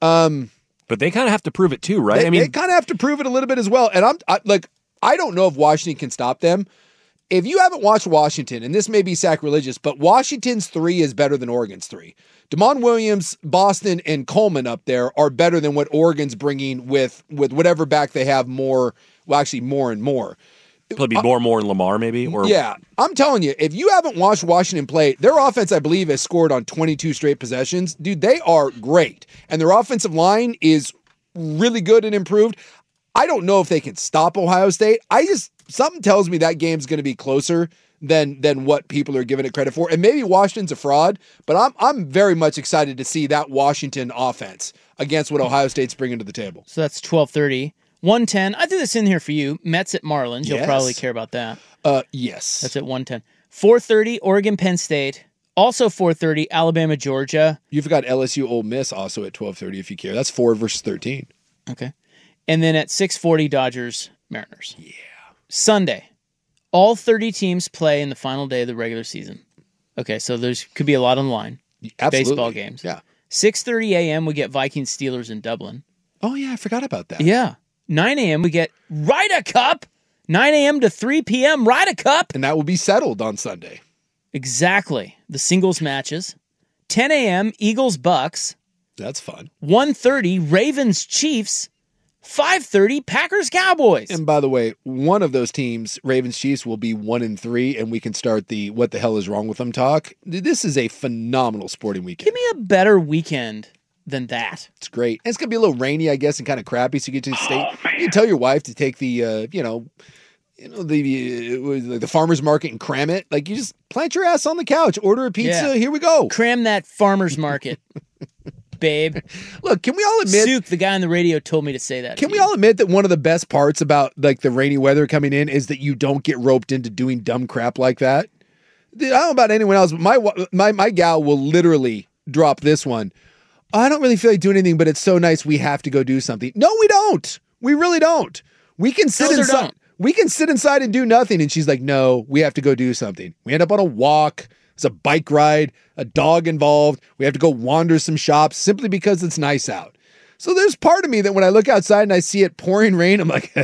S9: But they kind of have to prove it too, right?
S8: They kind of have to prove it a little bit as well. And I don't know if Washington can stop them. If you haven't watched Washington, and this may be sacrilegious, but Washington's 3 is better than Oregon's 3. DeMond Williams, Boston, and Coleman up there are better than what Oregon's bringing with whatever back they have more and more.
S9: Probably more in Lamar, maybe?
S8: Yeah. I'm telling you, if you haven't watched Washington play, their offense, I believe, has scored on 22 straight possessions. Dude, they are great. And their offensive line is really good and improved. I don't know if they can stop Ohio State. Something tells me that game's going to be closer than what people are giving it credit for. And maybe Washington's a fraud, but I'm very much excited to see that Washington offense against what Ohio State's bringing to the table.
S7: So that's 12:30. 1:10. I threw this in here for you. Mets at Marlins. You'll probably care about that.
S8: Yes.
S7: That's at 1:10. 4:30, Oregon, Penn State. Also 4:30, Alabama, Georgia.
S8: You forgot LSU, Ole Miss also at 12:30 if you care. That's 4 versus 13.
S7: Okay. And then at 6:40, Dodgers, Mariners. Yeah. Sunday, all 30 teams play in the final day of the regular season. Okay, so there's could be a lot on the line.
S8: Absolutely.
S7: Baseball games.
S8: Yeah.
S7: 6:30 a.m., we get Vikings, Steelers in Dublin.
S8: Oh, yeah, I forgot about that.
S7: Yeah. 9 a.m., we get Ryder Cup. 9 a.m. to 3 p.m., Ryder Cup.
S8: And that will be settled on Sunday.
S7: Exactly. The singles matches. 10 a.m., Eagles, Bucks.
S8: That's fun.
S7: 1:30, Ravens, Chiefs. 5:30, Packers, Cowboys.
S8: And by the way, one of those teams, Ravens, Chiefs, will be 1-3, and we can start the what the hell is wrong with them talk. This is a phenomenal sporting weekend.
S7: Give me a better weekend than that.
S8: It's great. And it's going to be a little rainy, I guess, and kind of crappy, so you get to stay. You can tell your wife to take the, the farmer's market and cram it. Like, you just plant your ass on the couch, order a pizza,
S7: Yeah.
S8: Here we go.
S7: Cram that farmer's market, babe.
S8: Look, can we all admit...
S7: Suk, the guy on the radio, told me to say that.
S8: Can we all admit that one of the best parts about, like, the rainy weather coming in is that you don't get roped into doing dumb crap like that? I don't know about anyone else, but my gal will literally drop this one. I don't really feel like doing anything, but it's so nice we have to go do something. No, we don't. We really don't. We can sit inside. We can sit inside and do nothing. And she's like, no, we have to go do something. We end up on a walk. It's a bike ride, a dog involved. We have to go wander some shops simply because it's nice out. So there's part of me that when I look outside and I see it pouring rain, I'm like,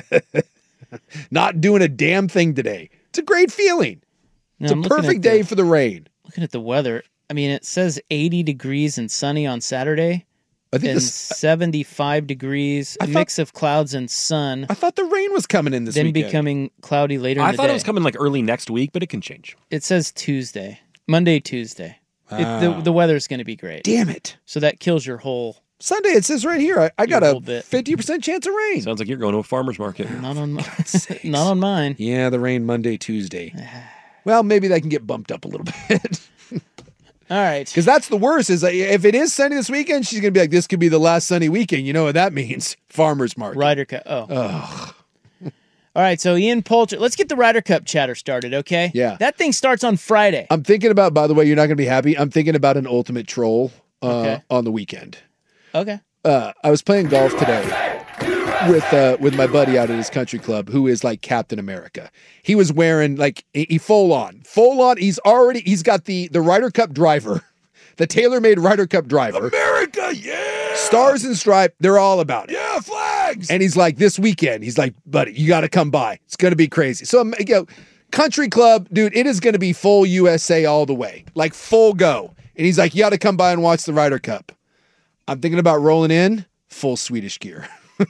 S8: not doing a damn thing today. It's a great feeling. It's a perfect day for the rain.
S7: Looking at the weather, I mean, it says 80 degrees and sunny on Saturday.
S8: I think
S7: then 75 degrees, a mix of clouds and sun.
S8: I thought the rain was coming in this weekend.
S7: Then becoming cloudy later in the day.
S9: I thought it was coming like early next week, but it can change.
S7: It says Tuesday. Monday, Tuesday. The weather's going to be great.
S8: Damn it.
S7: So that kills your whole...
S8: Sunday, it says right here, I got a 50% chance of rain.
S9: Sounds like you're going to a farmer's market.
S7: Not on not on mine.
S8: Yeah, the rain Monday, Tuesday. Well, maybe that can get bumped up a little bit.
S7: All right.
S8: Because that's the worst, is if it is sunny this weekend, she's going to be like, this could be the last sunny weekend. You know what that means. Farmer's market.
S7: Ryder Cup. Oh. All right, so Ian Poulter, let's get the Ryder Cup chatter started, okay?
S8: Yeah.
S7: That thing starts on Friday.
S8: I'm thinking about, by the way, you're not going to be happy. I'm thinking about an ultimate troll on the weekend.
S7: Okay.
S8: I was playing golf today with my buddy out at his country club, who is like Captain America. He was wearing like he full on. He's got the Ryder Cup driver, the tailor-made Ryder Cup driver.
S5: America, yeah.
S8: Stars and Stripe, they're all about it.
S5: Yeah, flags.
S8: And he's like, this weekend, he's like, buddy, you got to come by. It's going to be crazy. So, country club, dude, it is going to be full USA all the way, like full go. And he's like, you got to come by and watch the Ryder Cup. I'm thinking about rolling in full Swedish gear.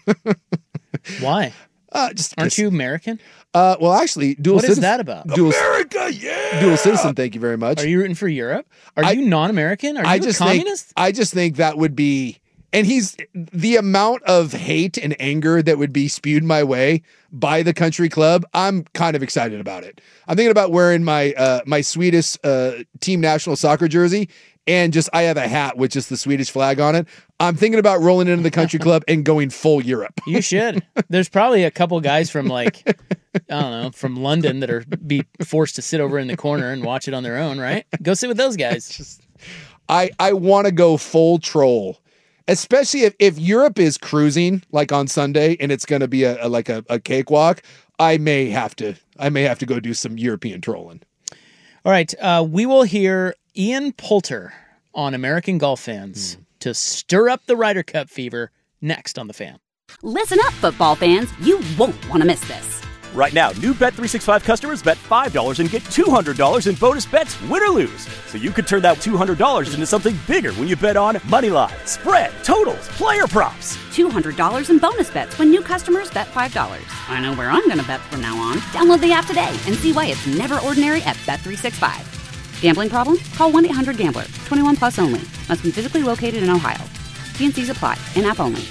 S7: Why? Aren't you American?
S8: Well, actually, dual citizen.
S7: What is that about?
S5: America, yeah.
S8: Dual citizen, thank you very much.
S7: Are you rooting for Europe? Are you non-American? Are you a communist?
S8: I just think that would be, and the amount of hate and anger that would be spewed my way by the country club, I'm kind of excited about it. I'm thinking about wearing my Swedish team national soccer jersey, and I have a hat with just the Swedish flag on it. I'm thinking about rolling into the country club and going full Europe.
S7: You should. There's probably a couple guys from like, I don't know, from London that are be forced to sit over in the corner and watch it on their own, right? Go sit with those guys.
S8: I want to go full troll, especially if Europe is cruising like on Sunday and it's going to be a cakewalk. I may have to go do some European trolling.
S7: All right, we will hear Ian Poulter on American Golf Fans to stir up the Ryder Cup fever next on The Fan.
S1: Listen up, football fans. You won't want to miss this.
S2: Right now, new Bet365 customers bet $5 and get $200 in bonus bets, win or lose. So you could turn that $200 into something bigger when you bet on moneyline, spread, totals, player props.
S1: $200 in bonus bets when new customers bet $5. I know where I'm going to bet from now on. Download the app today and see why it's never ordinary at Bet365. Gambling problem? Call 1-800-GAMBLER. 21 plus only. Must be physically located in Ohio. T&Cs apply. In-app only.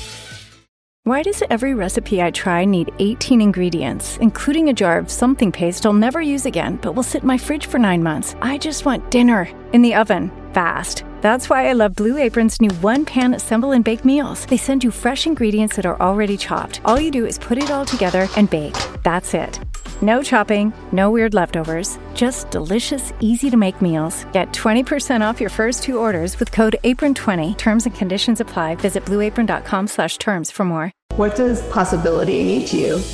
S3: Why does every recipe I try need 18 ingredients, including a jar of something paste I'll never use again, but will sit in my fridge for 9 months? I just want dinner in the oven, fast. That's why I love Blue Apron's new one-pan assemble and bake meals. They send you fresh ingredients that are already chopped. All you do is put it all together and bake. That's it. No chopping, no weird leftovers, just delicious, easy-to-make meals. Get 20% off your first 2 orders with code APRON20. Terms and conditions apply. Visit blueapron.com/terms for more.
S13: What does possibility mean to you?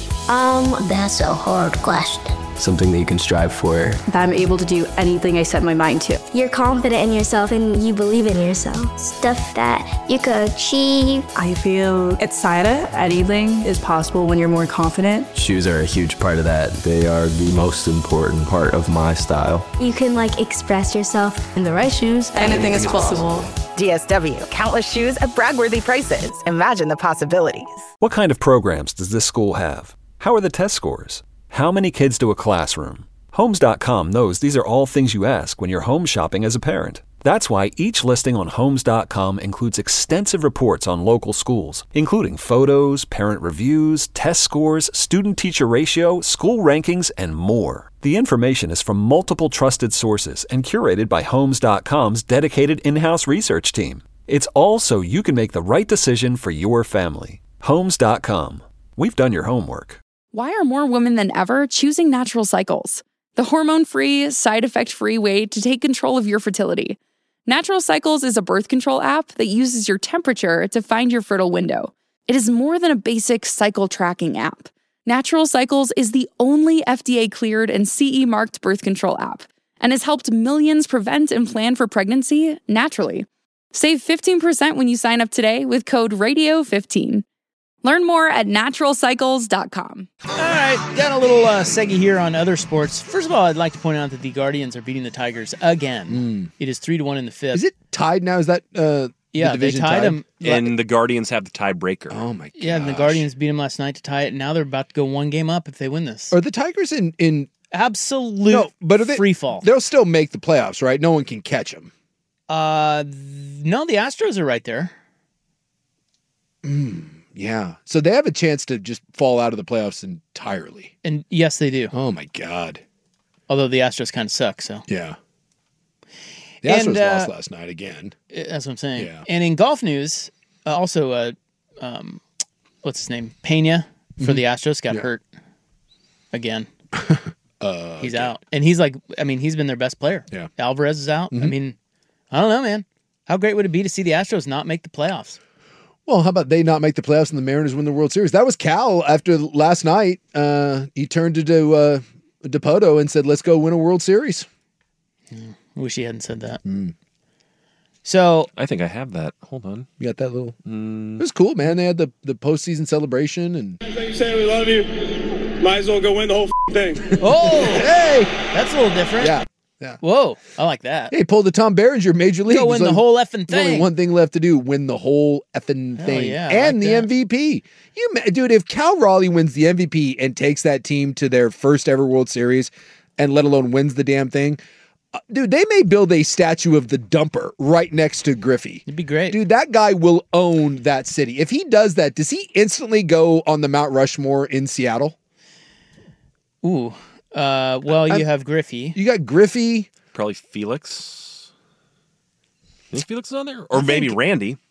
S14: That's a hard question.
S15: Something that you can strive for.
S13: That I'm able to do anything I set my mind to.
S14: You're confident in yourself and you believe in yourself. Stuff that you could achieve.
S13: I feel excited. Anything is possible when you're more confident.
S15: Shoes are a huge part of that. They are the most important part of my style.
S14: You can express yourself.
S13: In the right shoes, anything is possible.
S4: DSW, countless shoes at brag-worthy prices. Imagine the possibilities.
S16: What kind of programs does this school have? How are the test scores? How many kids do a classroom? Homes.com knows these are all things you ask when you're home shopping as a parent. That's why each listing on Homes.com includes extensive reports on local schools, including photos, parent reviews, test scores, student-teacher ratio, school rankings, and more. The information is from multiple trusted sources and curated by Homes.com's dedicated in-house research team. It's all so you can make the right decision for your family. Homes.com. We've done your homework.
S17: Why are more women than ever choosing Natural Cycles? The hormone-free, side-effect-free way to take control of your fertility. Natural Cycles is a birth control app that uses your temperature to find your fertile window. It is more than a basic cycle tracking app. Natural Cycles is the only FDA-cleared and CE-marked birth control app and has helped millions prevent and plan for pregnancy naturally. Save 15% when you sign up today with code RADIO15. Learn more at naturalcycles.com.
S7: All right, got a little seggy here on other sports. First of all, I'd like to point out that the Guardians are beating the Tigers again. It is 3-1 in the fifth.
S8: Is it tied now? Is that
S7: yeah? They tied them,
S9: and the Guardians have the tiebreaker.
S8: Oh my god!
S7: Yeah, and the Guardians beat them last night to tie it, and now they're about to go one game up if they win this.
S8: Are the Tigers in
S7: absolute free fall?
S8: They'll still make the playoffs, right? No one can catch them.
S7: No, the Astros are right there.
S8: Yeah. So they have a chance to just fall out of the playoffs entirely.
S7: And yes, they do.
S8: Oh, my God.
S7: Although the Astros kind of suck, so.
S8: Yeah. The Astros lost last night again.
S7: That's what I'm saying.
S8: Yeah.
S7: And in golf news, also, what's his name? Pena for the Astros got hurt again. He's out. And he's he's been their best player.
S8: Yeah.
S7: Alvarez is out. I mean, I don't know, man. How great would it be to see the Astros not make the playoffs?
S8: Well, how about they not make the playoffs and the Mariners win the World Series? That was Cal after last night. He turned to Dipoto and said, let's go win a World Series.
S7: I wish he hadn't said that. So
S9: I think I have that. Hold on.
S8: You got that little... It was cool, man. They had the postseason celebration. And
S18: You say we love you. Might as well go win the whole thing.
S7: Oh, hey! That's a little different.
S8: Yeah.
S7: Whoa, I like that.
S8: Hey, pulled the Tom Berenger Major League.
S7: Go win the whole effing
S8: There's only
S7: thing.
S8: one thing left to do, win the whole effing thing.
S7: Yeah,
S8: and the MVP. Dude, if Cal Raleigh wins the MVP and takes that team to their first ever World Series, and let alone wins the damn thing, dude, they may build a statue of the dumper right next to Griffey.
S7: It'd be great.
S8: Dude, that guy will own that city. If he does that, does he instantly go on the Mount Rushmore in Seattle?
S7: Ooh. Well, you have Griffey.
S8: You got Griffey.
S9: Probably Felix. You think Felix is on there? Or maybe Randy.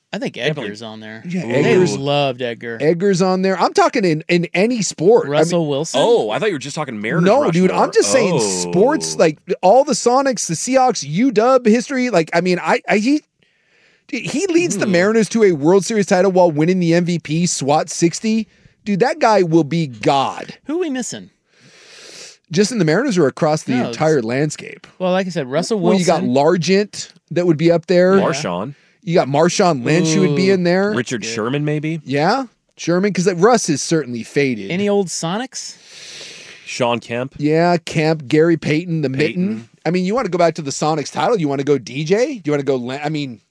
S7: I think Edgar's on there.
S8: Yeah,
S7: They loved Edgar.
S8: Edgar's on there. I'm talking in any sport.
S7: Russell Wilson.
S9: Oh, I thought you were just talking Mariners.
S8: No,
S9: Rushmore.
S8: dude, I'm just saying sports, like all the Sonics, the Seahawks, UW history. Like, I mean, he leads the Mariners to a World Series title while winning the MVP, SWAT 60. Dude, that guy will be God.
S7: Who are we missing?
S8: Just in the Mariners or across the entire landscape?
S7: Well, like I said, Russell Wilson.
S8: Well, you got Largent that would be up there.
S9: Marshawn.
S8: You got Marshawn Lynch who would be in there.
S9: Richard Sherman, maybe.
S8: Yeah, Sherman, because Russ is certainly faded.
S7: Any old Sonics?
S9: Sean Kemp.
S8: Yeah, Kemp, Gary Payton, the Mitten. I mean, you want to go back to the Sonics title? You want to go DJ? Do you want to go? I mean,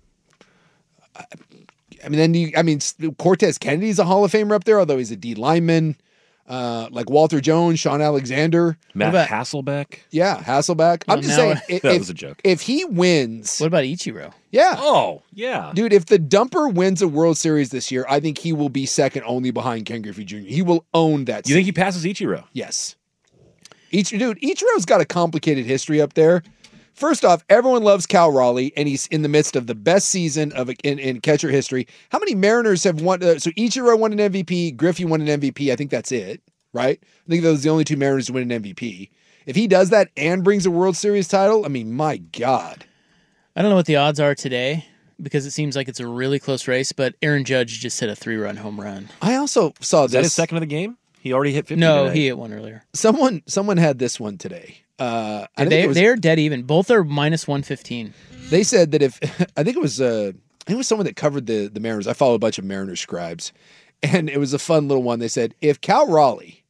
S8: Cortez Kennedy's a Hall of Famer up there, although he's a D lineman. Like Walter Jones, Sean Alexander,
S9: Matt Hasselbeck.
S8: Yeah, Hasselbeck.
S7: Well,
S8: I'm just saying,
S9: that was a joke.
S8: If he wins,
S7: what about Ichiro?
S8: Yeah.
S9: Oh, yeah,
S8: dude. If the Dumper wins a World Series this year, I think he will be second only behind Ken Griffey Jr. He will own that.
S9: You think he passes Ichiro?
S8: Yes. Ichiro's got a complicated history up there. First off, everyone loves Cal Raleigh, and he's in the midst of the best season in catcher history. How many Mariners have won? So Ichiro won an MVP, Griffey won an MVP. I think that's it, right? I think those are the only two Mariners to win an MVP. If he does that and brings a World Series title, I mean, my God.
S7: I don't know what the odds are today because it seems like it's a really close race, but Aaron Judge just hit a 3-run home run.
S8: I also saw
S9: Is that his second of the game? He already hit 50
S7: No,
S9: today.
S7: he hit one earlier.
S8: Someone had this one today.
S7: They're dead even. Both are minus 115.
S8: They said that if I think it was someone that covered the Mariners. I follow a bunch of Mariners scribes, and it was a fun little one. They said if Cal Raleigh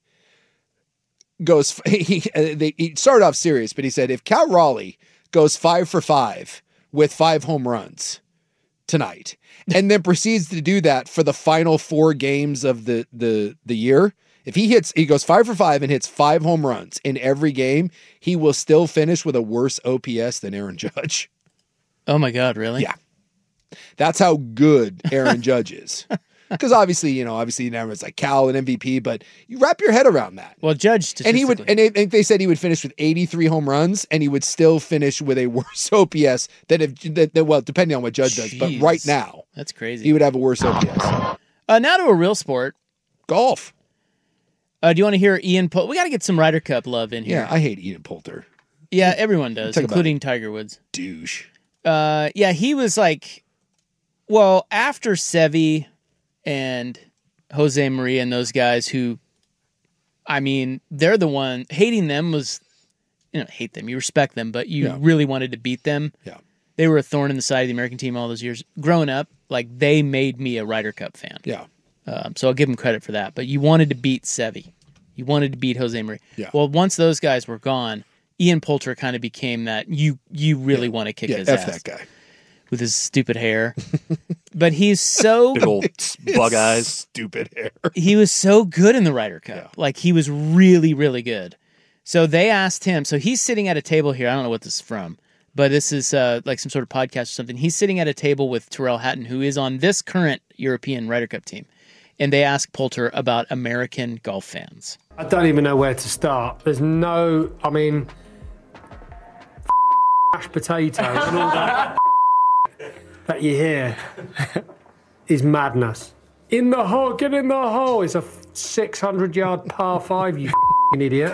S8: goes, he started off serious, but he said if Cal Raleigh goes 5 for 5 with 5 home runs tonight, and then proceeds to do that for the final 4 games of the year. If he goes 5 for 5 and hits 5 home runs in every game, he will still finish with a worse OPS than Aaron Judge.
S7: Oh my God, really?
S8: Yeah. That's how good Aaron Judge is. Because obviously everyone's like Cal and MVP, but you wrap your head around that.
S7: Well, Judge
S8: they said he would finish with 83 home runs and he would still finish with a worse OPS than depending on what Judge does. But right now,
S7: that's crazy.
S8: He would have a worse OPS.
S7: Now to a real sport.
S8: Golf.
S7: Do you want to hear Ian Poulter? We got to get some Ryder Cup love in here.
S8: Yeah, I hate Ian Poulter.
S7: Yeah, everyone does, including Tiger Woods.
S8: Douche.
S7: Yeah, he was like, well, after Seve and Jose Maria and those guys who, I mean, they're the one, hating them was, hate them, you respect them, but you really wanted to beat them.
S8: Yeah.
S7: They were a thorn in the side of the American team all those years. Growing up, like, they made me a Ryder Cup fan.
S8: Yeah.
S7: So I'll give them credit for that. But you wanted to beat Seve. You wanted to beat Jose Maria.
S8: Yeah.
S7: Well, once those guys were gone, Ian Poulter kind of became that. You really want to kick his ass.
S8: That guy.
S7: With his stupid hair. But he's so...
S9: Big old bug eyes.
S8: Stupid hair.
S7: He was so good in the Ryder Cup. Yeah. Like, he was really, really good. So they asked him... So he's sitting at a table here. I don't know what this is from. But this is like some sort of podcast or something. He's sitting at a table with Terrell Hatton, who is on this current European Ryder Cup team. And they asked Poulter about American golf fans.
S19: I don't even know where to start. There's no, mashed potatoes and all that that you hear is madness. In the hole, get in the hole. It's a 600-yard par 5, you idiot.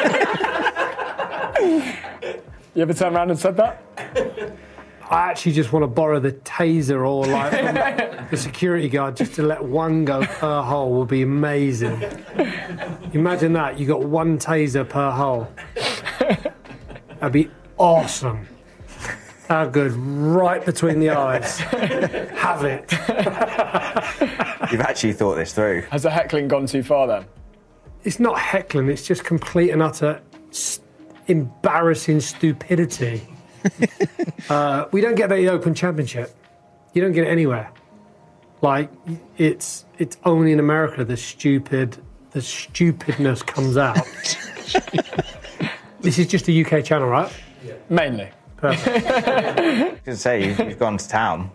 S18: You ever turned around and said that?
S19: I actually just want to borrow the taser or like the security guard just to let one go per hole would be amazing. Imagine that, you got one taser per hole. That'd be awesome. How good, right between the eyes. Have it.
S20: You've actually thought this through.
S18: Has the heckling gone too far then?
S19: It's not heckling, it's just complete and utter embarrassing stupidity. We don't get that in the Open Championship. You don't get it anywhere. Like, it's only in America the stupidness comes out. This is just a UK channel, right?
S18: Yeah. Mainly.
S19: Perfect.
S20: I was going to say, you've gone to town.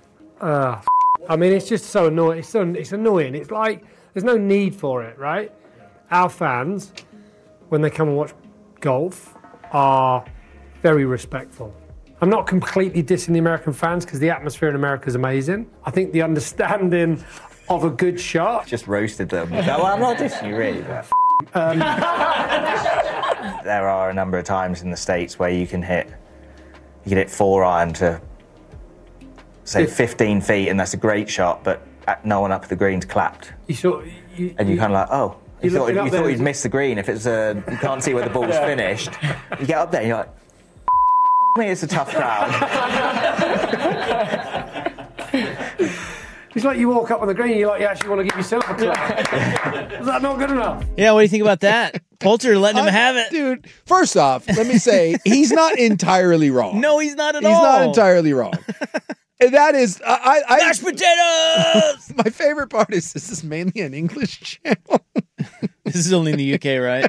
S19: It's just so annoying. It's annoying. It's like, there's no need for it, right? Our fans, when they come and watch golf, are very respectful. I'm not completely dissing the American fans because the atmosphere in America is amazing. I think the understanding of a good shot.
S20: Just roasted them. No, I'm not dissing you, really. But... there are a number of times in the States where you can hit 4-iron to, say, 15 feet, and that's a great shot, but no one up at the green's clapped.
S19: And you're
S20: kind of like, oh. You thought you'd miss the green. If it's you can't see where the ball's finished. You get up there and you're like, me, it's a tough crowd.
S19: It's like you walk up on the green and you actually want to give yourself a clap. Is that not good enough?
S7: Yeah, what do you think about that? Poulter letting him have it.
S8: Dude, first off, let me say, he's not entirely wrong.
S7: No, he's not at all.
S8: He's not entirely wrong. And that is...
S7: Mashed potatoes!
S8: My favorite part is this mainly an English channel?
S7: This is only in the UK, right?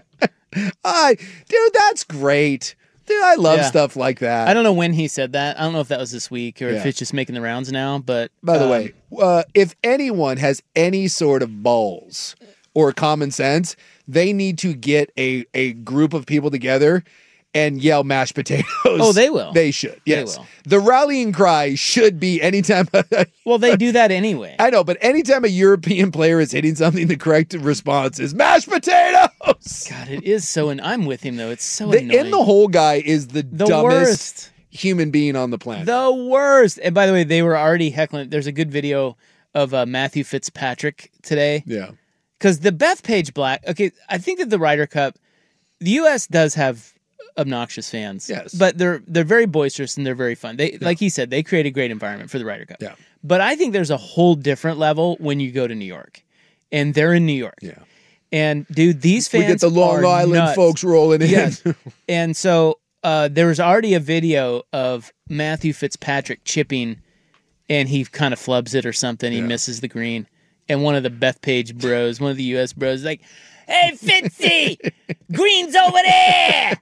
S8: Dude, that's great. Dude, I love stuff like that.
S7: I don't know when he said that. I don't know if that was this week or if it's just making the rounds now. But
S8: by the way, if anyone has any sort of balls or common sense, they need to get a group of people together and yell mashed potatoes.
S7: Oh, they will.
S8: They should. Yes.
S7: They will.
S8: The rallying cry should be anytime.
S7: Well, they do that anyway.
S8: I know, but anytime a European player is hitting something, the correct response is mashed potatoes.
S7: God, it is so. And I'm with him though. It's so annoying.
S8: In the whole guy is the dumbest
S7: worst
S8: human being on the planet.
S7: The worst. And by the way, they were already heckling. There's a good video of Matthew Fitzpatrick today.
S8: Yeah.
S7: Because the Bethpage Black. Okay, I think that the Ryder Cup, the U.S. does have obnoxious fans.
S8: Yes.
S7: But they're very boisterous and they're very fun. They like he said, they create a great environment for the Ryder Cup.
S8: Yeah.
S7: But I think there's a whole different level when you go to New York. And they're in New York.
S8: Yeah.
S7: And dude, these fans
S8: we get the Long Island
S7: nuts.
S8: folks rolling in.
S7: Yes. And so there was already a video of Matthew Fitzpatrick chipping and he kind of flubs it or something. He misses the green. And one of the Bethpage bros, one of the US bros is like, "Hey, Fitzy, green's over there."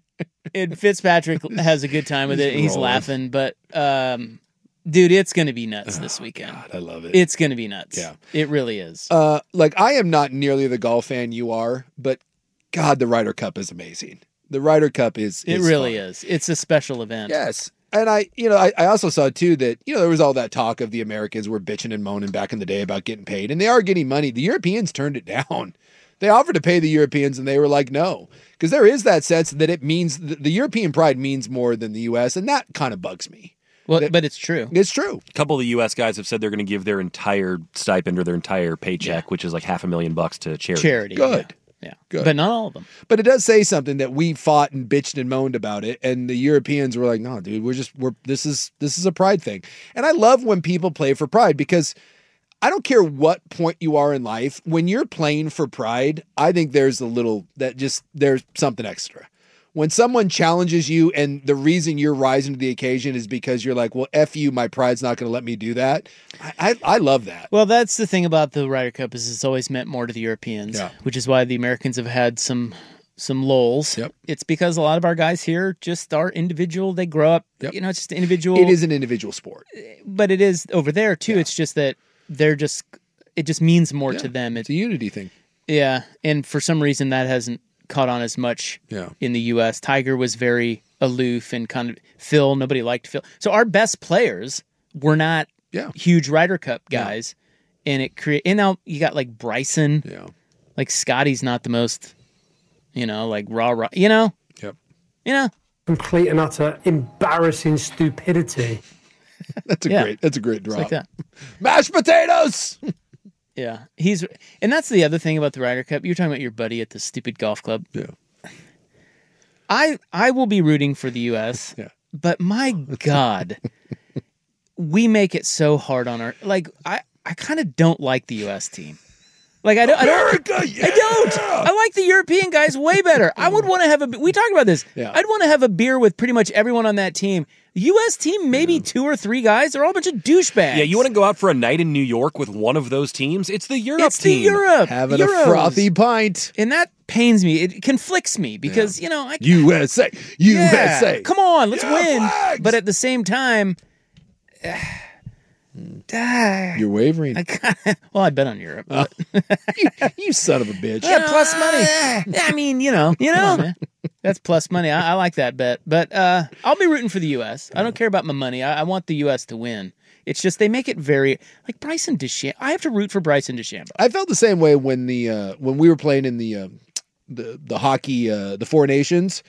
S7: And Fitzpatrick has a good time with it. And he's laughing. But, dude, it's going to be nuts this weekend.
S8: God, I love it.
S7: It's going to be nuts.
S8: Yeah.
S7: It really is.
S8: Like, I am not nearly the golf fan you are, but God, the Ryder Cup is amazing. The Ryder Cup is
S7: It really
S8: fun.
S7: is. It's a special event.
S8: Yes. And I also saw too that, there was all that talk of the Americans were bitching and moaning back in the day about getting paid, and they are getting money. The Europeans turned it down. They offered to pay the Europeans and they were like, no, because there is that sense that it means the European pride means more than the U.S. And that kind of bugs me.
S7: Well, but it's true.
S8: It's true.
S9: A couple of the U.S. guys have said they're going to give their entire stipend or their entire paycheck, which is like $500,000 to charity.
S8: Good.
S7: Yeah.
S8: Good.
S7: But not all of them.
S8: But it does say something that we fought and bitched and moaned about it, and the Europeans were like, "No, dude, this is a pride thing." And I love when people play for pride because I don't care what point you are in life. When you're playing for pride, I think there's there's something extra. When someone challenges you and the reason you're rising to the occasion is because you're like, well, F you, my pride's not going to let me do that. I love that.
S7: Well, that's the thing about the Ryder Cup is it's always meant more to the Europeans, which is why the Americans have had some lulls.
S8: Yep.
S7: It's because a lot of our guys here just are individual. They grow up, it's just individual.
S8: It is an individual sport.
S7: But it is over there too. Yeah. It's just that it just means more to them.
S8: It's a unity thing.
S7: Yeah. And for some reason that hasn't caught on as much in the U.S. Tiger was very aloof and kind of Phil. Nobody liked Phil. So our best players were not huge Ryder Cup guys. And and now you got like Bryson.
S8: Yeah.
S7: Like Scotty's not the most, like rah. Yep.
S19: Complete and utter embarrassing stupidity.
S8: That's a great drop.
S7: Like that.
S8: Mashed potatoes.
S7: Yeah, and that's the other thing about the Ryder Cup. You're talking about your buddy at the stupid golf club.
S8: Yeah,
S7: I will be rooting for the U.S.
S8: Yeah,
S7: but my God, we make it so hard on our. Like I kind of don't like the U.S. team. Like I don't. I like the European guys way better. I would want to have we talked about this.
S8: Yeah.
S7: I'd want to have a beer with pretty much everyone on that team. The U.S. team, maybe 2 or 3 guys. They're all a bunch of douchebags.
S9: Yeah, you want to go out for a night in New York with one of those teams? It's the Europe team.
S8: Having a frothy pint.
S7: And that pains me. It conflicts me because,
S8: USA.
S7: Yeah, come on, let's win.
S8: Flags.
S7: But at the same time,
S8: you're wavering.
S7: I bet on Europe.
S8: You son of a bitch.
S7: Yeah, plus money. I mean, man. That's plus money. I like that bet. But I'll be rooting for the U.S. I don't care about my money. I want the U.S. to win. It's just they make it very like Bryson DeChambeau. I have to root for Bryson DeChambeau.
S8: I felt the same way when we were playing in the hockey, the Four Nations.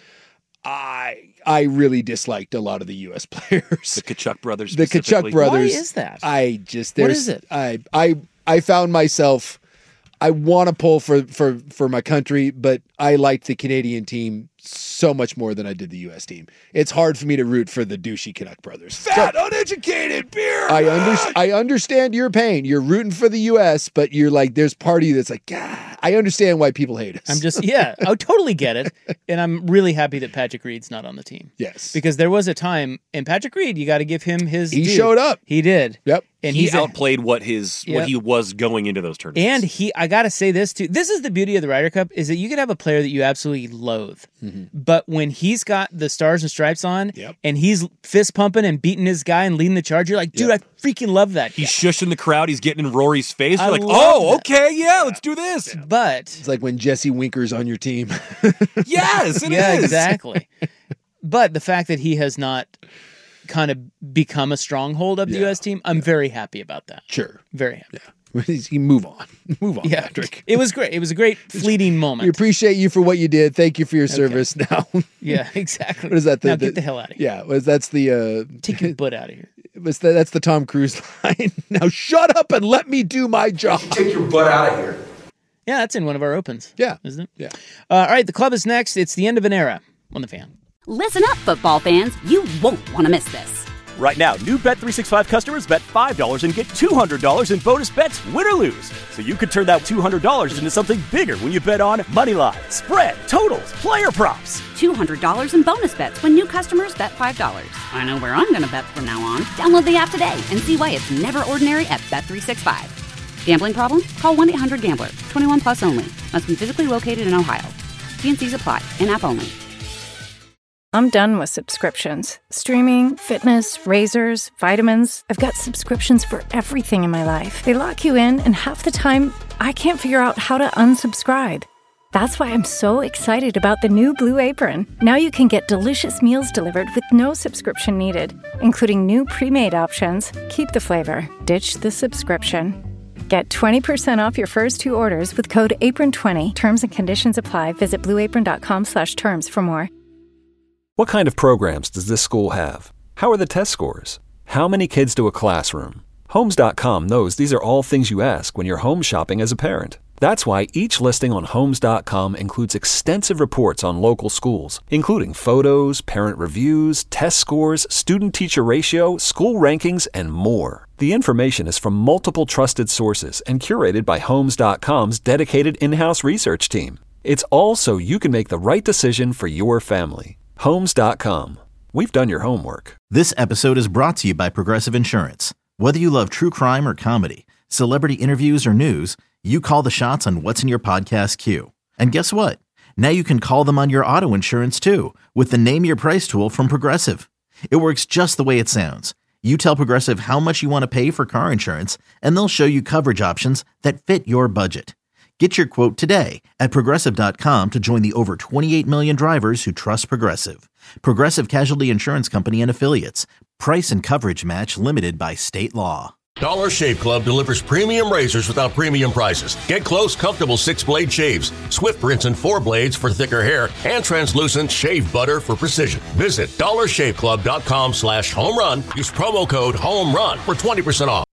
S8: I really disliked a lot of the U.S. players.
S9: The Tkachuk brothers.
S8: The Tkachuk brothers.
S7: Why is that?
S8: What
S7: is it?
S8: I found myself. I want to pull for my country, but I liked the Canadian team so much more than I did the U.S. team. It's hard for me to root for the douchey Canuck brothers.
S5: Fat, uneducated beer.
S8: I understand your pain. You're rooting for the U.S., but you're like, there's party that's like, I understand why people hate us.
S7: I totally get it. And I'm really happy that Patrick Reed's not on the team.
S8: Yes.
S7: Because there was a time, and Patrick Reed, you got to give him his
S8: He
S7: due.
S8: showed up.
S7: He did.
S8: Yep.
S7: And
S9: he outplayed what he was going into those tournaments.
S7: And I got to say this too. This is the beauty of the Ryder Cup is that you could have a player that you absolutely loathe.
S8: Mm-hmm.
S7: But when he's got the stars and stripes on and he's fist pumping and beating his guy and leading the charge, you're like, dude, I freaking love that.
S9: He's shushing the crowd. He's getting in Rory's face. You're like,
S7: okay,
S9: yeah, let's do this.
S7: But
S8: it's like when Jesse Winker's on your team.
S9: Yes, it is.
S7: Yeah, exactly. But the fact that he has not kind of become a stronghold of the U.S. team, I'm very happy about that.
S8: Sure.
S7: Very happy.
S8: You move on. Move on, Patrick.
S7: It was great. It was a great fleeting moment.
S8: We appreciate you for what you did. Thank you for your service. Now,
S7: yeah, exactly.
S8: What is that?
S7: Now get the hell out of here.
S8: Yeah, that's the
S7: take your butt out of here.
S8: That's the Tom Cruise line. Now shut up and let me do my job.
S5: Take your butt out of here.
S7: Yeah, that's in one of our opens.
S8: Yeah,
S7: isn't it?
S8: Yeah.
S7: All right, the club is next. It's the end of an era on the Fan.
S1: Listen up, football fans. You won't want to miss this.
S2: Right now, new Bet365 customers bet $5 and get $200 in bonus bets, win or lose. So you could turn that $200 into something bigger when you bet on money line, spread, totals, player props.
S1: $200 in bonus bets when new customers bet $5. I know where I'm going to bet from now on. Download the app today and see why it's never ordinary at Bet365. Gambling problem? Call 1-800-GAMBLER. 21 plus only. Must be physically located in Ohio. T&Cs apply. In-app only.
S3: I'm done with subscriptions. Streaming, fitness, razors, vitamins. I've got subscriptions for everything in my life. They lock you in, and half the time, I can't figure out how to unsubscribe. That's why I'm so excited about the new Blue Apron. Now you can get delicious meals delivered with no subscription needed, including new pre-made options. Keep the flavor. Ditch the subscription. Get 20% off your first 2 orders with code APRON20. Terms and conditions apply. Visit blueapron.com/terms for more.
S16: What kind of programs does this school have? How are the test scores? How many kids do a classroom? Homes.com knows these are all things you ask when you're home shopping as a parent. That's why each listing on Homes.com includes extensive reports on local schools, including photos, parent reviews, test scores, student-teacher ratio, school rankings, and more. The information is from multiple trusted sources and curated by Homes.com's dedicated in-house research team. It's all so you can make the right decision for your family. Homes.com. We've done your homework.
S21: This episode is brought to you by Progressive Insurance. Whether you love true crime or comedy, celebrity interviews or news, you call the shots on what's in your podcast queue. And guess what? Now you can call them on your auto insurance too with the Name Your Price tool from Progressive. It works just the way it sounds. You tell Progressive how much you want to pay for car insurance, and they'll show you coverage options that fit your budget. Get your quote today at Progressive.com to join the over 28 million drivers who trust Progressive. Progressive Casualty Insurance Company and Affiliates. Price and coverage match limited by state law.
S22: Dollar Shave Club delivers premium razors without premium prices. Get close, comfortable 6-blade shaves, swift rinse and 4 blades for thicker hair, and translucent shave butter for precision. Visit dollarshaveclub.com/homerun. Use promo code HOMERUN for 20% off.